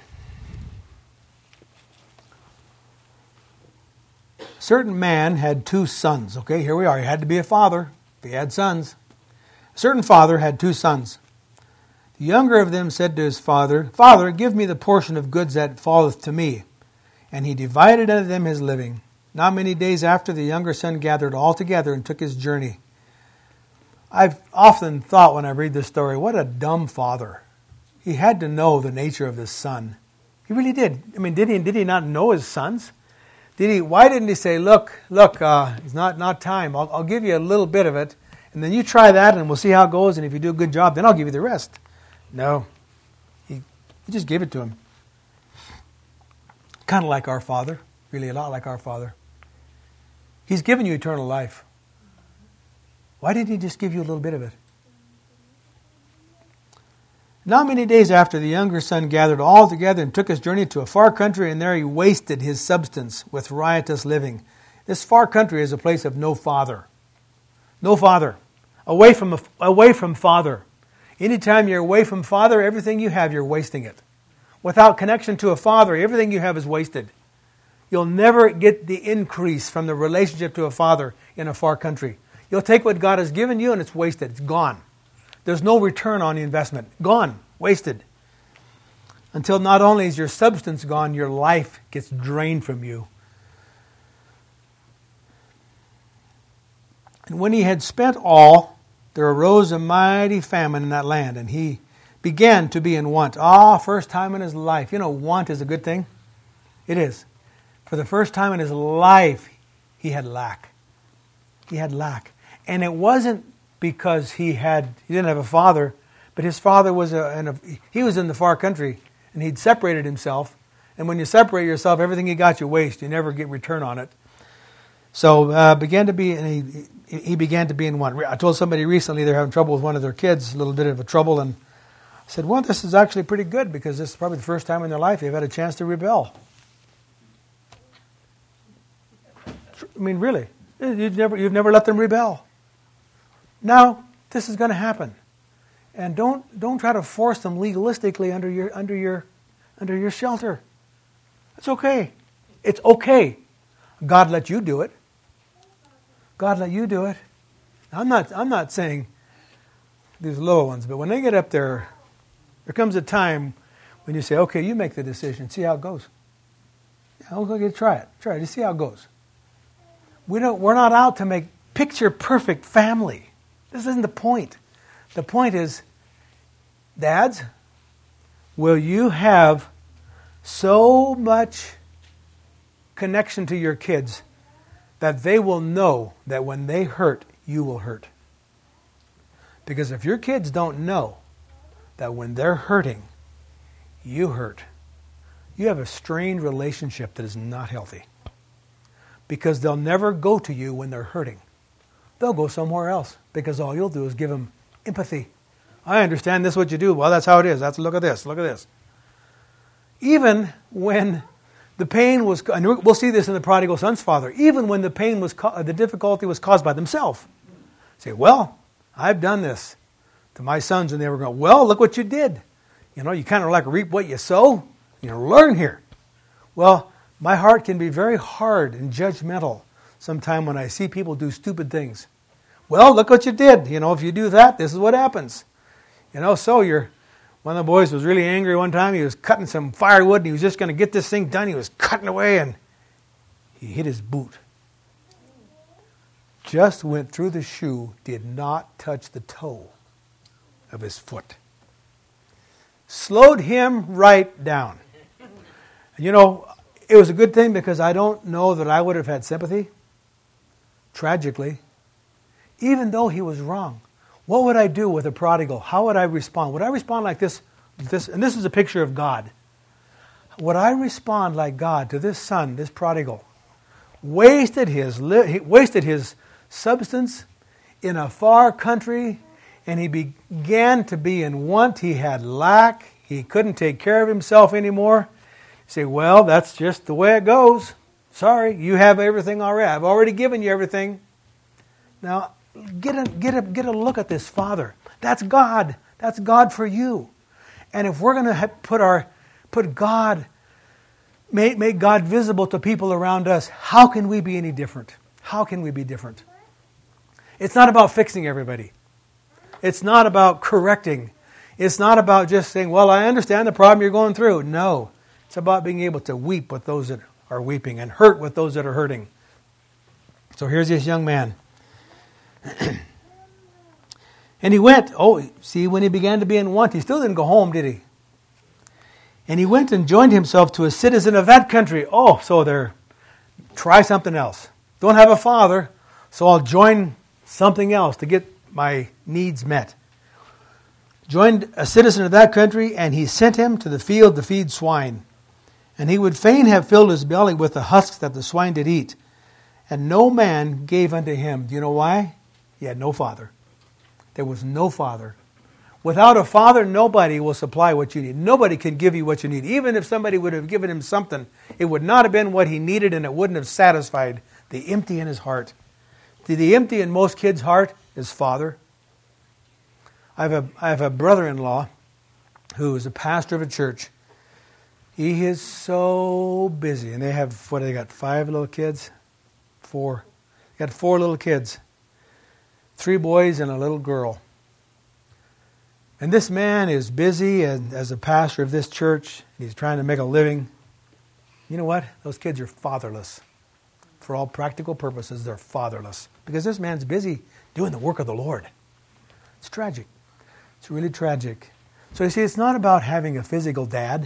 Certain man had two sons. Okay, here we are. He had to be a father if he had sons. A certain father had two sons. The younger of them said to his father, Father, give me the portion of goods that falleth to me. And he divided unto them his living. Not many days after, the younger son gathered all together and took his journey. I've often thought when I read this story, what a dumb father. He had to know the nature of his son. He really did. I mean, did he did he not know his sons? Did he? Why didn't he say, look, look, uh, it's not, not time. I'll, I'll give you a little bit of it, and then you try that, and we'll see how it goes, and if you do a good job, then I'll give you the rest. No. He, he just gave it to him. Kind of like our Father. Really a lot like our Father. He's given you eternal life. Why didn't he just give you a little bit of it? Not many days after, the younger son gathered all together and took his journey to a far country, and there he wasted his substance with riotous living. This far country is a place of no father. No father. Away from, a, away from father. Anytime you're away from father, everything you have, you're wasting it. Without connection to a father, everything you have is wasted. You'll never get the increase from the relationship to a father in a far country. You'll take what God has given you and it's wasted. It's gone. There's no return on the investment. Gone. Wasted. Until not only is your substance gone, your life gets drained from you. And when he had spent all, there arose a mighty famine in that land, and he began to be in want. Ah, first time in his life. You know, want is a good thing. It is. For the first time in his life, he had lack. He had lack. And it wasn't because he had he didn't have a father, but his father was a, in a he was in the far country, and he'd separated himself. And when you separate yourself, everything you got you waste. You never get return on it. So uh, began to be, and he he began to be in want. I told somebody recently they're having trouble with one of their kids, a little bit of a trouble, and I said, well, this is actually pretty good because this is probably the first time in their life they've had a chance to rebel. I mean, really, you've never you've never let them rebel. Now, this is going to happen, and don't don't try to force them legalistically under your under your under your shelter. It's okay. It's okay. God let you do it. God let you do it. I'm not I'm not saying these little ones, but when they get up there, there comes a time when you say, "Okay, you make the decision. See how it goes." Yeah, okay, try it. Try it. Just see how it goes. We don't. We're not out to make picture perfect family. This isn't the point. The point is, Dads, will you have so much connection to your kids that they will know that when they hurt, you will hurt? Because if your kids don't know that when they're hurting, you hurt, you have a strained relationship that is not healthy. Because they'll never go to you when they're hurting. They'll go somewhere else because all you'll do is give them empathy. I understand this is what you do. Well, that's how it is. That's look at this. Look at this. Even when the pain was, and we'll see this in the prodigal son's father, even when the pain was, the difficulty was caused by themselves. Say, well, I've done this to my sons, and they were going, well, look what you did. You know, you kind of like reap what you sow. You know, learn here. Well, my heart can be very hard and judgmental sometime when I see people do stupid things. Well, look what you did. You know, if you do that, this is what happens. You know, so you're, one of the boys was really angry one time. He was cutting some firewood, and he was just going to get this thing done. He was cutting away, and he hit his boot. Just went through the shoe, did not touch the toe of his foot. Slowed him right down. And you know, it was a good thing because I don't know that I would have had sympathy. Tragically. Even though he was wrong. What would I do with a prodigal? How would I respond? Would I respond like this? This, and this is a picture of God. Would I respond like God to this son, this prodigal? Wasted his, wasted his substance in a far country, and he began to be in want. He had lack. He couldn't take care of himself anymore. You say, well, that's just the way it goes. Sorry, you have everything already. I've already given you everything. Now, get a, get a, get a look at this Father. That's God. That's God for you. And if we're going to put our put God, make, make God visible to people around us, how can we be any different? How can we be different? It's not about fixing everybody. It's not about correcting. It's not about just saying, well, I understand the problem you're going through. No. It's about being able to weep with those that are weeping and hurt with those that are hurting. So here's this young man. And he went, oh, see, when he began to be in want, he still didn't go home, did he? And he went and joined himself to a citizen of that country. Oh, so there, try something else. Don't have a father, so I'll join something else to get my needs met. Joined a citizen of that country, and he sent him to the field to feed swine. And he would fain have filled his belly with the husks that the swine did eat. And no man gave unto him. Do you know why? He had no father. There was no father. Without a father, nobody will supply what you need. Nobody can give you what you need. Even if somebody would have given him something, it would not have been what he needed, and it wouldn't have satisfied the empty in his heart. See, the empty in most kids' heart is father. I have a, I have a brother-in-law who is a pastor of a church. He is so busy. And they have, what do they got, five little kids? Four. They got four little kids. Three boys and a little girl. And this man is busy and as a pastor of this church. He's trying to make a living. You know what? Those kids are fatherless. For all practical purposes, they're fatherless. Because this man's busy doing the work of the Lord. It's tragic. It's really tragic. So you see, it's not about having a physical dad.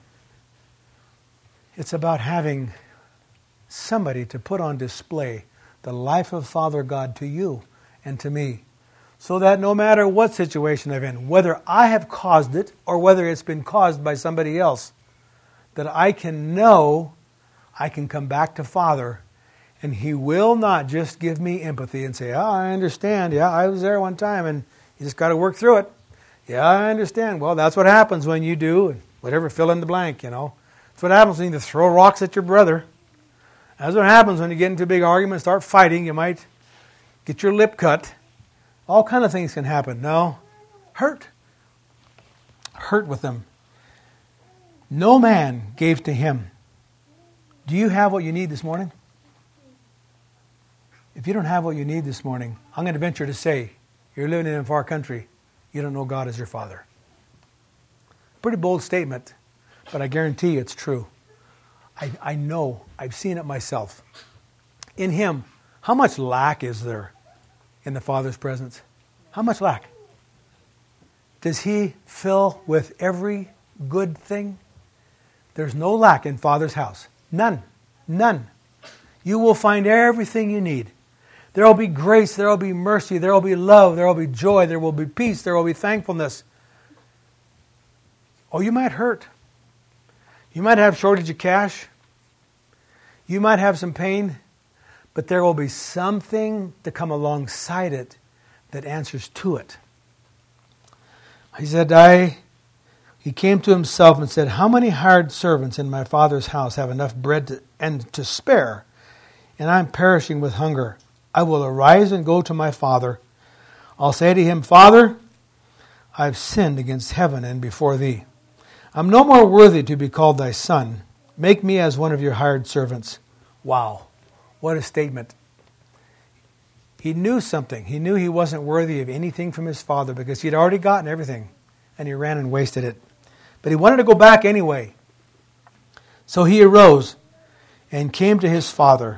It's about having somebody to put on display the life of Father God to you and to me. So that no matter what situation I'm in, whether I have caused it or whether it's been caused by somebody else, that I can know I can come back to Father, and He will not just give me empathy and say, oh, I understand. Yeah, I was there one time and you just got to work through it. Yeah, I understand. Well, that's what happens when you do whatever, fill in the blank, you know. That's what happens when you throw rocks at your brother. That's what happens when you get into a big argument, start fighting. You might get your lip cut. All kind of things can happen. No, hurt. Hurt with them. No man gave to him. Do you have what you need this morning? If you don't have what you need this morning, I'm going to venture to say, you're living in a far country, you don't know God as your Father. Pretty bold statement, but I guarantee you it's true. I, I know, I've seen it myself. In Him, how much lack is there in the Father's presence? How much lack? Does He fill with every good thing? There's no lack in Father's house. None. None. You will find everything you need. There will be grace, there will be mercy, there will be love, there will be joy, there will be peace, there will be thankfulness. Oh, you might hurt. You might have shortage of cash. You might have some pain. But there will be something to come alongside it that answers to it. He said, I, he came to himself and said, how many hired servants in my father's house have enough bread to, and to spare, and I'm perishing with hunger? I will arise and go to my father. I'll say to him, Father, I've sinned against heaven and before thee. I'm no more worthy to be called thy son. Make me as one of your hired servants. Wow, what a statement. He knew something. He knew he wasn't worthy of anything from his father because he'd already gotten everything, and he ran and wasted it. But he wanted to go back anyway. So he arose and came to his father.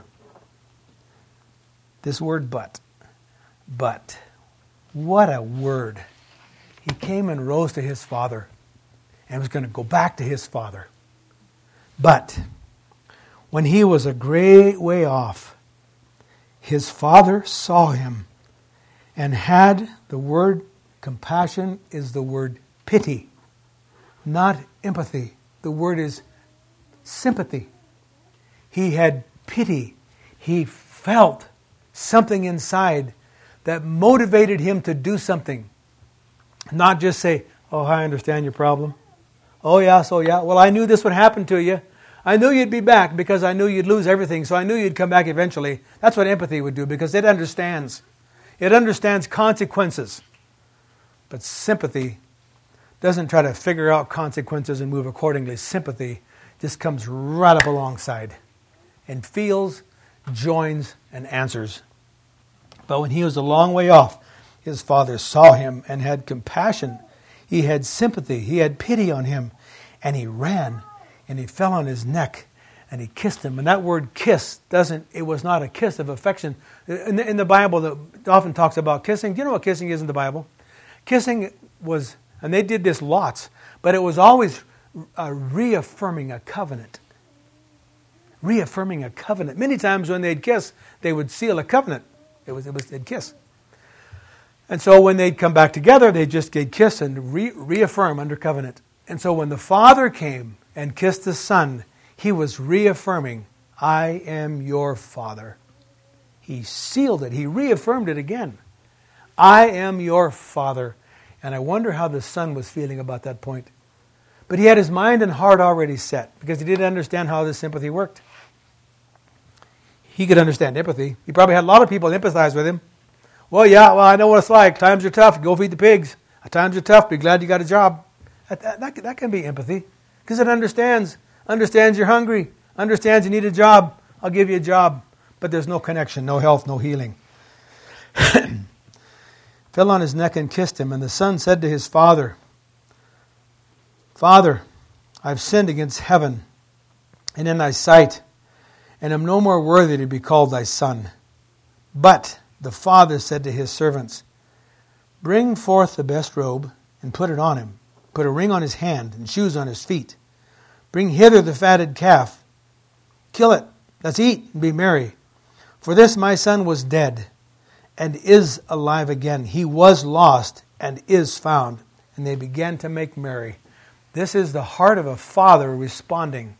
This word, but. But. What a word. He came and rose to his father and was going to go back to his father. But when he was a great way off, his father saw him and had, the word compassion is the word pity, not empathy. The word is sympathy. He had pity. He felt something inside that motivated him to do something. Not just say, oh, I understand your problem. Oh, yeah, so yeah. Well, I knew this would happen to you. I knew you'd be back because I knew you'd lose everything, so I knew you'd come back eventually. That's what empathy would do because it understands. It understands consequences. But sympathy doesn't try to figure out consequences and move accordingly. Sympathy just comes right up alongside and feels, joins, and answers. But when he was a long way off, his father saw him and had compassion. He had sympathy. He had pity on him. And he ran and he fell on his neck and he kissed him. And that word kiss doesn't, it was not a kiss of affection. In the, in the Bible, that often talks about kissing. Do you know what kissing is in the Bible? Kissing was, and they did this lots, but it was always uh, reaffirming a covenant. Reaffirming a covenant. Many times when they'd kiss, they would seal a covenant. It was, it was, they'd kiss. And so when they'd come back together, they'd just they'd kiss and re- reaffirm under covenant. And so when the Father came and kissed the Son, he was reaffirming, I am your Father. He sealed it. He reaffirmed it again. I am your Father. And I wonder how the Son was feeling about that point. But he had his mind and heart already set because he didn't understand how this sympathy worked. He could understand empathy. He probably had a lot of people empathize with him. Well, yeah, well, I know what it's like. Times are tough. Go feed the pigs. Times are tough. Be glad you got a job. That, that, that can be empathy because it understands. Understands you're hungry. Understands you need a job. I'll give you a job. But there's no connection, no health, no healing. Fell on his neck and kissed him. And the son said to his father, Father, I've sinned against heaven and in thy sight, and am no more worthy to be called thy son. But the father said to his servants, Bring forth the best robe and put it on him. Put a ring on his hand and shoes on his feet. Bring hither the fatted calf. Kill it. Let's eat and be merry. For this my son was dead and is alive again. He was lost and is found. And they began to make merry. This is the heart of a father responding.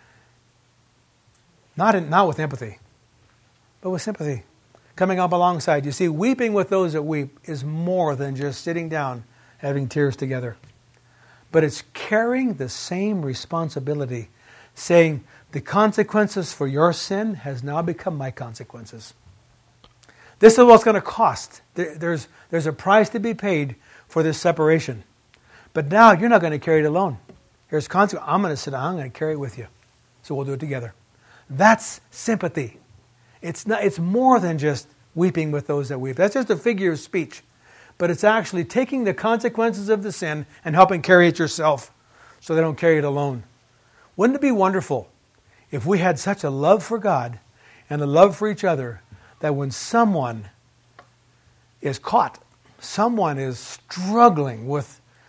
Not, in, not with empathy, but with sympathy. Coming up alongside. You see, weeping with those that weep is more than just sitting down having tears together. But it's carrying the same responsibility, saying, the consequences for your sin has now become my consequences. This is what's going to cost. There, there's, there's a price to be paid for this separation. But now you're not going to carry it alone. Here's consequence. I'm going to sit down. I'm going to carry it with you. So we'll do it together. That's sympathy. It's not. It's more than just weeping with those that weep. That's just a figure of speech. But it's actually taking the consequences of the sin and helping carry it yourself so they don't carry it alone. Wouldn't it be wonderful if we had such a love for God and a love for each other that when someone is caught, someone is struggling with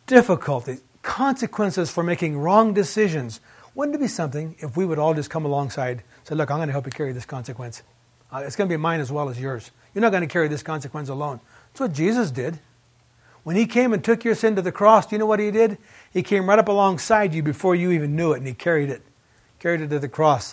difficulties, consequences for making wrong decisions. Wouldn't it be something if we would all just come alongside and say, look, I'm going to help you carry this consequence. Uh, it's going to be mine as well as yours. You're not going to carry this consequence alone. That's what Jesus did. When he came and took your sin to the cross, do you know what he did? He came right up alongside you before you even knew it, and he carried it. Carried it to the cross.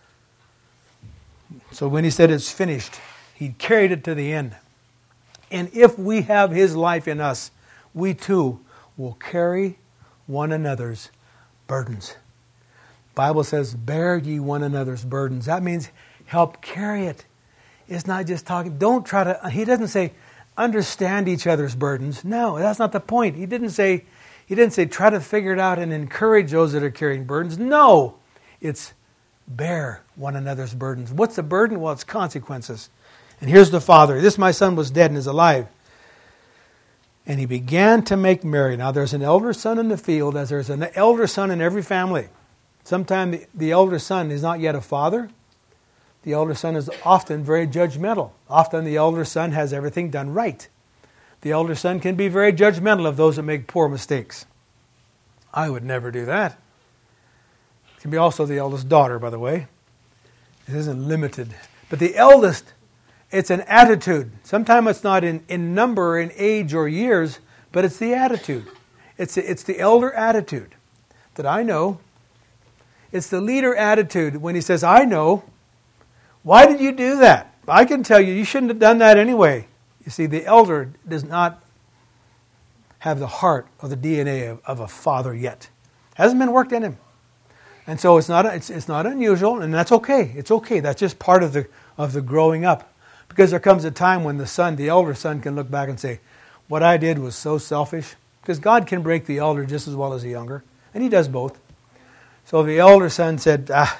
So when he said it's finished, he carried it to the end. And if we have his life in us, we too will carry one another's burdens. The Bible says, bear ye one another's burdens. That means help carry it. It's not just talking. Don't try to, he doesn't say understand each other's burdens. No, that's not the point. He didn't say, he didn't say try to figure it out and encourage those that are carrying burdens. No, it's bear one another's burdens. What's the burden? Well, it's consequences. And here's the father. This my son was dead and is alive. And he began to make merry. Now there's an elder son in the field, as there's an elder son in every family. Sometimes the, the elder son is not yet a father. The elder son is often very judgmental. Often the elder son has everything done right. The elder son can be very judgmental of those that make poor mistakes. I would never do that. It can be also the eldest daughter, by the way. It isn't limited. But the eldest, it's an attitude. Sometimes it's not in, in number, in age or years, but it's the attitude. It's the, it's the elder attitude that I know. It's the leader attitude when he says, I know. Why did you do that? I can tell you, you shouldn't have done that anyway. You see, the elder does not have the heart or the D N A of, of a father yet. Hasn't been worked in him. And so it's not it's, it's not unusual, and that's okay. It's okay. That's just part of the of the growing up. Because there comes a time when the son, the elder son, can look back and say, what I did was so selfish. Because God can break the elder just as well as the younger. And he does both. So the elder son said, ah,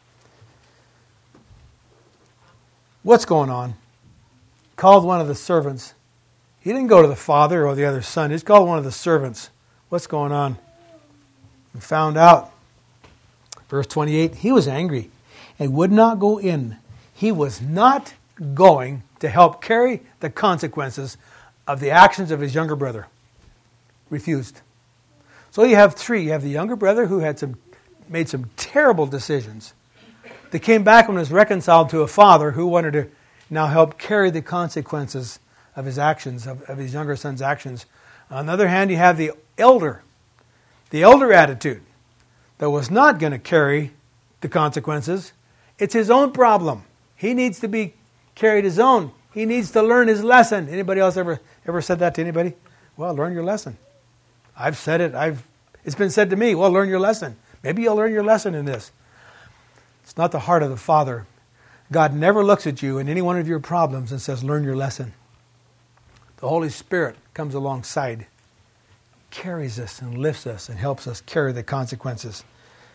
what's going on? Called one of the servants. He didn't go to the father or the other son. He just called one of the servants. What's going on? And found out. Verse twenty-eight, he was angry and would not go in. He was not going to help carry the consequences of the actions of his younger brother. Refused. So you have three. You have the younger brother who had some made some terrible decisions. They came back and was reconciled to a father who wanted to now help carry the consequences of his actions, of, of his younger son's actions. On the other hand, you have the elder, the elder attitude that was not going to carry the consequences. It's his own problem. He needs to be carried his own. He needs to learn his lesson. Anybody else ever ever said that to anybody? Well, learn your lesson. I've said it. I've it's been said to me, well, learn your lesson. Maybe you'll learn your lesson in this. It's not the heart of the Father. God never looks at you in any one of your problems and says, learn your lesson. The Holy Spirit comes alongside, carries us and lifts us and helps us carry the consequences.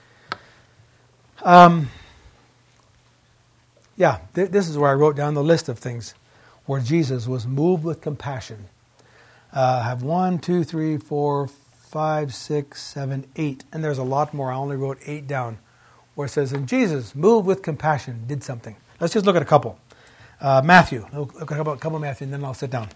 Um, yeah, th- this is where I wrote down the list of things where Jesus was moved with compassion. Uh, I have one, two, three, four, five, six, seven, eight. And there's a lot more. I only wrote eight down. Where it says, and Jesus, moved with compassion, did something. Let's just look at a couple. Uh, Matthew. Look at a couple, a couple of Matthew, and then I'll sit down.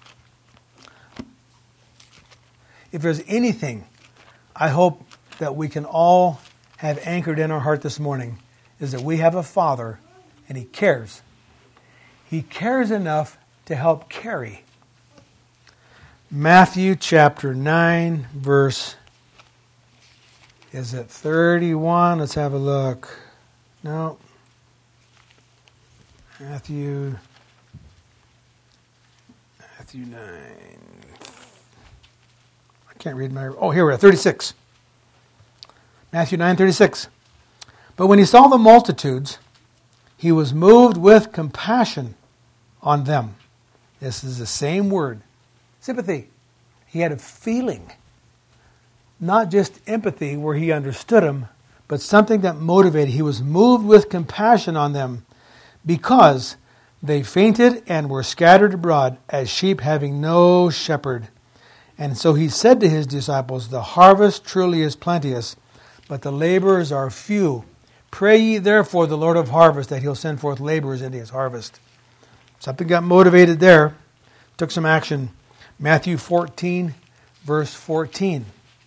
If there's anything I hope that we can all have anchored in our heart this morning, is that we have a Father, and He cares. He cares enough to help carry. Matthew chapter nine, verse... Is it thirty-one? Let's have a look. No. Matthew. Matthew nine. I can't read my... Oh, here we are. thirty-six. Matthew nine, thirty-six. But when he saw the multitudes, he was moved with compassion on them. This is the same word. Sympathy. He had a feeling. Not just empathy where he understood them, but something that motivated. He was moved with compassion on them because they fainted and were scattered abroad as sheep having no shepherd. And so he said to his disciples, the harvest truly is plenteous, but the laborers are few. Pray ye therefore the Lord of harvest that he'll send forth laborers into his harvest. Something got motivated there. Took some action. Matthew fourteen, verse fourteen.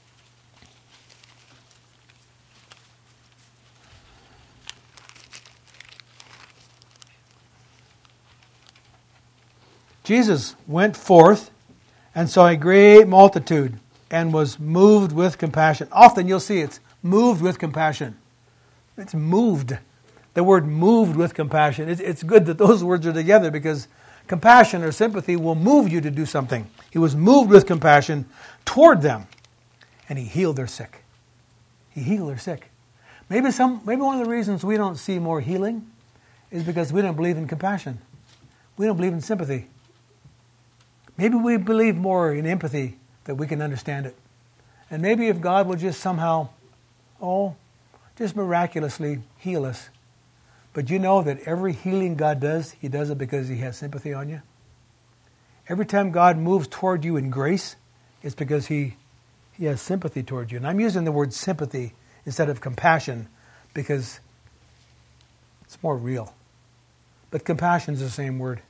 Jesus went forth and saw a great multitude and was moved with compassion. Often you'll see it's moved with compassion. It's moved. The word moved with compassion. It's, it's good that those words are together because compassion or sympathy will move you to do something. He was moved with compassion toward them and he healed their sick. He healed their sick. Maybe some. Maybe one of the reasons we don't see more healing is because we don't believe in compassion. We don't believe in sympathy. Maybe we believe more in empathy that we can understand it. And maybe if God will just somehow, oh, just miraculously heal us. But you know that every healing God does, He does it because He has sympathy on you. Every time God moves toward you in grace, it's because He, he has sympathy toward you. And I'm using the word sympathy instead of compassion because it's more real. But compassion is the same word.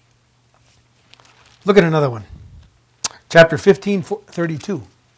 Look at another one. Chapter fifteen, thirty-two.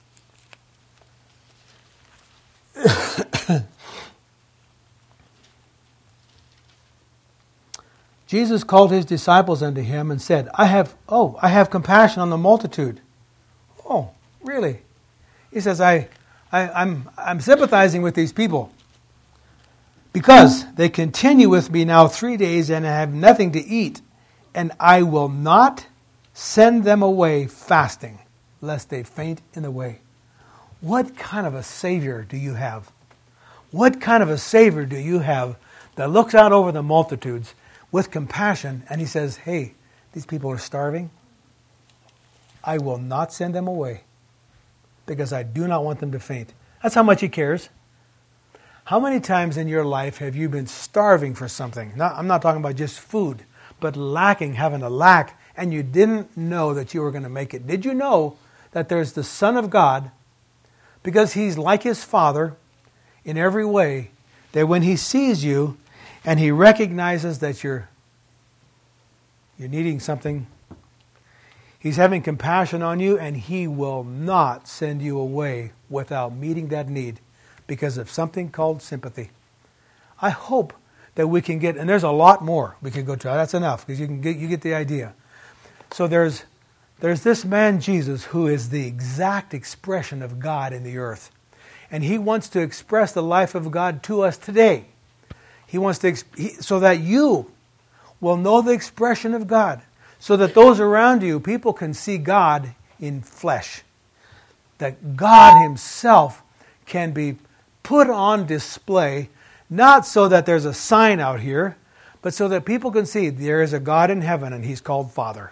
Jesus called his disciples unto him and said, I have, oh, I have compassion on the multitude. Oh, really? He says, I, I, I'm, I'm sympathizing with these people because they continue with me now three days and have nothing to eat, and I will not send them away fasting, lest they faint in the way. What kind of a Savior do you have? What kind of a Savior do you have that looks out over the multitudes with compassion and He says, hey, these people are starving. I will not send them away because I do not want them to faint. That's how much He cares. How many times in your life have you been starving for something? Not, I'm not talking about just food, but lacking, having a lack, and you didn't know that you were going to make it. Did you know that there's the Son of God, because He's like His Father in every way, that when He sees you and He recognizes that you're, you're needing something, He's having compassion on you and He will not send you away without meeting that need because of something called sympathy. I hope that we can get, and there's a lot more we can go to. That's enough because you can get you get the idea. So there's there's this man Jesus who is the exact expression of God in the earth. And He wants to express the life of God to us today. He wants to, he, so that you will know the expression of God. So that those around you, people can see God in flesh. That God Himself can be put on display, not so that there's a sign out here, but so that people can see there is a God in heaven and He's called Father.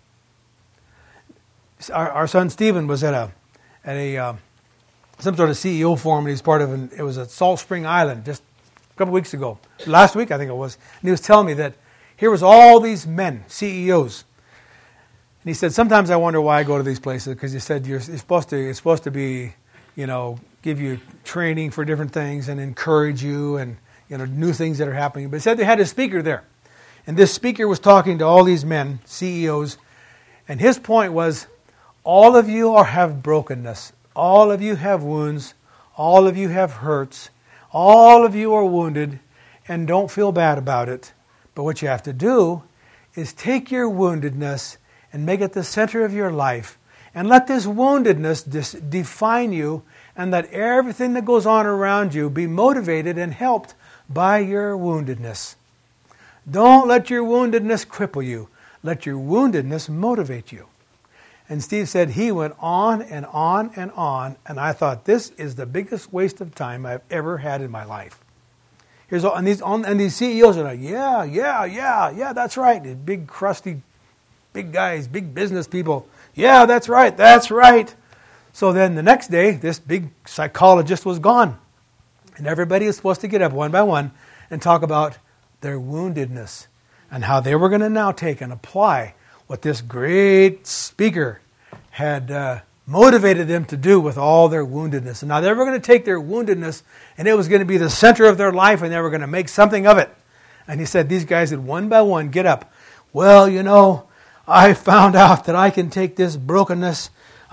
Our, our son Stephen was at a at a uh, some sort of C E O forum, and he's part of an, it was at Salt Spring Island just a couple weeks ago, last week I think it was, and he was telling me that here was all these men, C E Os, and he said sometimes I wonder why I go to these places because he said you're, you're supposed to it's supposed to be, you know, give you training for different things and encourage you and you know new things that are happening. But he said they had a speaker there, and this speaker was talking to all these men, C E Os, and his point was, all of you are have brokenness. All of you have wounds. All of you have hurts. All of you are wounded. And don't feel bad about it. But what you have to do is take your woundedness and make it the center of your life. And let this woundedness dis- define you. And let everything that goes on around you be motivated and helped by your woundedness. Don't let your woundedness cripple you. Let your woundedness motivate you. And Steve said he went on and on and on, and I thought this is the biggest waste of time I've ever had in my life. Here's all, and these and these C E Os are like, yeah, yeah, yeah, yeah, that's right. These big crusty, big guys, big business people. Yeah, that's right, that's right. So then the next day, this big psychologist was gone, and everybody was supposed to get up one by one and talk about their woundedness and how they were going to now take and apply what this great speaker had uh, motivated them to do with all their woundedness. And now they were going to take their woundedness and it was going to be the center of their life and they were going to make something of it. And he said these guys would one by one get up. Well, you know, I found out that I can take this brokenness,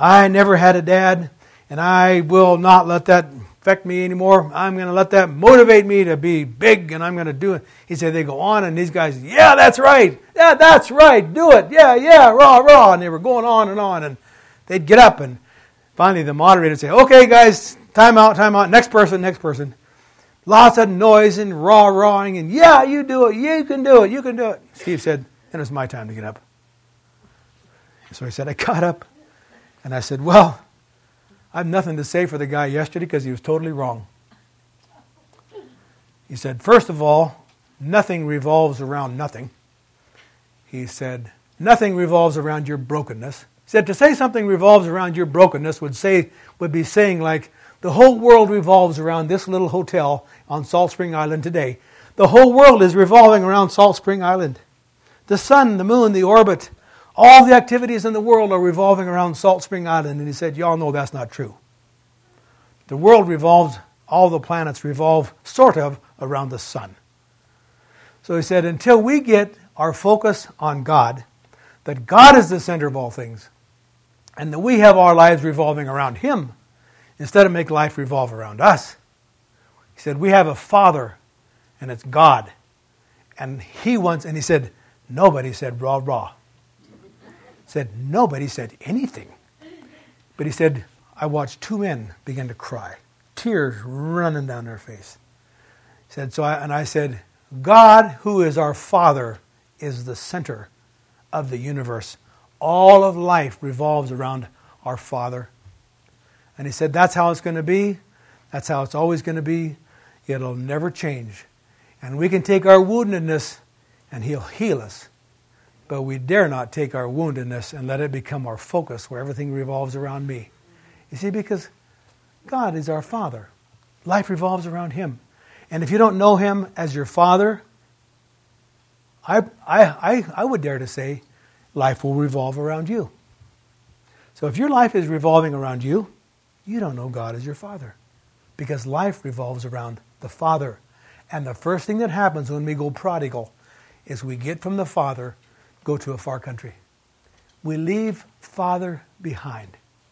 I never had a dad, and I will not let that affect me anymore. I'm going to let that motivate me to be big, and I'm going to do it. He said they go on, and these guys, yeah, that's right. Yeah, that's right. Do it. Yeah, yeah, rah, rah. And they were going on and on, and they'd get up, and finally the moderator would say, okay, guys, time out, time out. Next person, next person. Lots of noise and rah, rahing, and yeah, you do it. You can do it. You can do it. Steve said, and it was my time to get up. So he said, I got up, and I said, well, I have nothing to say for the guy yesterday because he was totally wrong. He said, first of all, nothing revolves around nothing. He said, nothing revolves around your brokenness. He said, to say something revolves around your brokenness would say would be saying like, the whole world revolves around this little hotel on Salt Spring Island today. The whole world is revolving around Salt Spring Island. The sun, the moon, the orbit, all the activities in the world are revolving around Salt Spring Island. And he said, y'all know that's not true. The world revolves, all the planets revolve sort of around the sun. So he said, until we get our focus on God, that God is the center of all things, and that we have our lives revolving around Him, instead of make life revolve around us. He said, we have a Father, and it's God. And He wants, and he said, nobody said rah, rah. He said, nobody said anything. But he said, I watched two men begin to cry, tears running down their face. He said, so I, and I said, God, who is our Father, is the center of the universe. All of life revolves around our Father. And he said, that's how it's going to be. That's how it's always going to be. It'll never change. And we can take our woundedness and He'll heal us. But we dare not take our woundedness and let it become our focus where everything revolves around me. You see, because God is our Father. Life revolves around Him. And if you don't know Him as your Father, I, I, I, I would dare to say life will revolve around you. So if your life is revolving around you, you don't know God as your Father. Because life revolves around the Father. And the first thing that happens when we go prodigal is we get from the Father, go to a far country. We leave Father behind.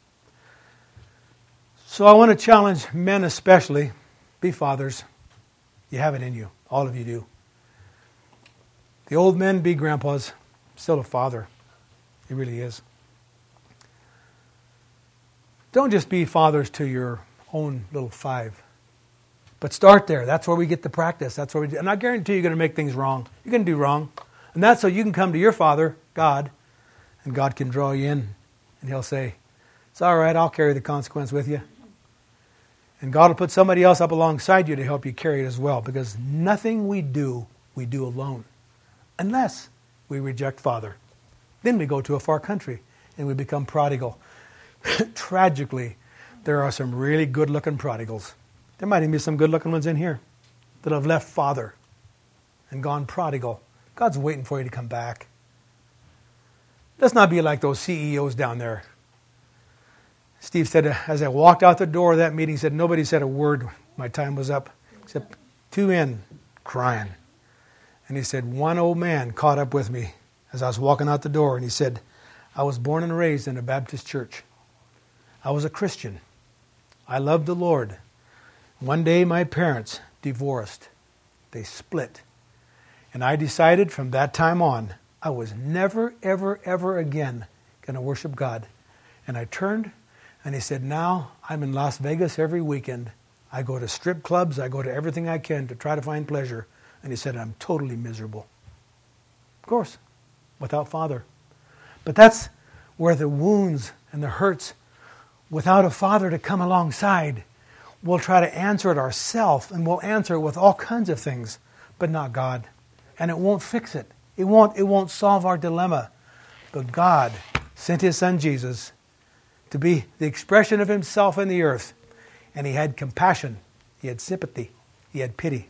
So I want to challenge men especially, be fathers. You have it in you. All of you do. The old men, be grandpas. Still a father. He really is. Don't just be fathers to your own little five. But start there. That's where we get the practice. That's where we do. And I guarantee you're going to make things wrong. You're going to do wrong. And that's so you can come to your Father, God, and God can draw you in. And He'll say, it's all right, I'll carry the consequence with you. And God will put somebody else up alongside you to help you carry it as well. Because nothing we do, we do alone. Unless we reject Father. Then we go to a far country and we become prodigal. Tragically, there are some really good-looking prodigals. There might even be some good-looking ones in here that have left Father and gone prodigal. God's waiting for you to come back. Let's not be like those C E Os down there. Steve said, as I walked out the door of that meeting, he said, nobody said a word. My time was up, except two men crying. And he said, one old man caught up with me as I was walking out the door, and he said, I was born and raised in a Baptist church. I was a Christian. I loved the Lord. One day my parents divorced. They split. And I decided from that time on, I was never, ever, ever again going to worship God. And I turned, and he said, now I'm in Las Vegas every weekend. I go to strip clubs. I go to everything I can to try to find pleasure. And he said, I'm totally miserable. Of course, without Father. But that's where the wounds and the hurts, without a Father to come alongside, we'll try to answer it ourselves, and we'll answer it with all kinds of things, but not God. And it won't fix it. It won't, it won't solve our dilemma. But God sent His Son Jesus to be the expression of Himself in the earth. And He had compassion. He had sympathy. He had pity.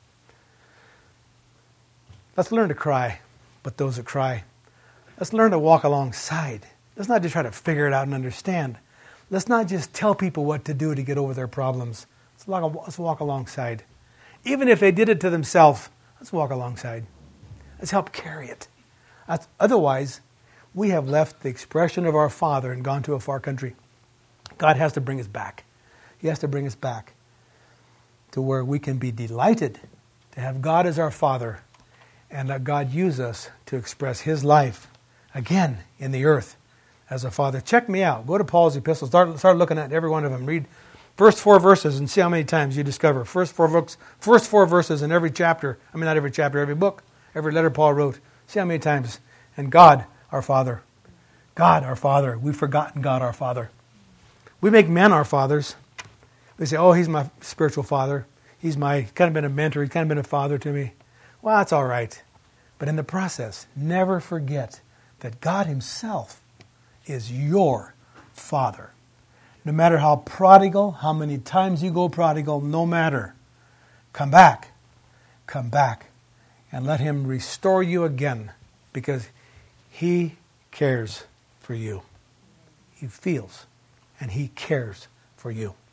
Let's learn to cry, but those that cry. Let's learn to walk alongside. Let's not just try to figure it out and understand. Let's not just tell people what to do to get over their problems. Let's walk, let's walk alongside. Even if they did it to themselves, let's walk alongside. Let's help carry it. Otherwise, We have left the expression of our Father and gone to a far country. God has to bring us back. He has to bring us back to where we can be delighted to have God as our Father and let God use us to express His life again in the earth as a Father. Check me out. Go to Paul's epistles. Start, start looking at every one of them. Read first four verses and see how many times you discover. First four books, first four verses in every chapter. I mean, not every chapter, every book, every letter Paul wrote. See how many times. And God, our Father. God, our Father. We've forgotten God, our Father. We make men our fathers. We say, oh, he's my spiritual father. He's my, kind of been a mentor. He's kind of been a father to me. Well, that's all right. But in the process, never forget that God Himself is your Father. No matter how prodigal, how many times you go prodigal, no matter. Come back. Come back. And let Him restore you again, because He cares for you. He feels and He cares for you.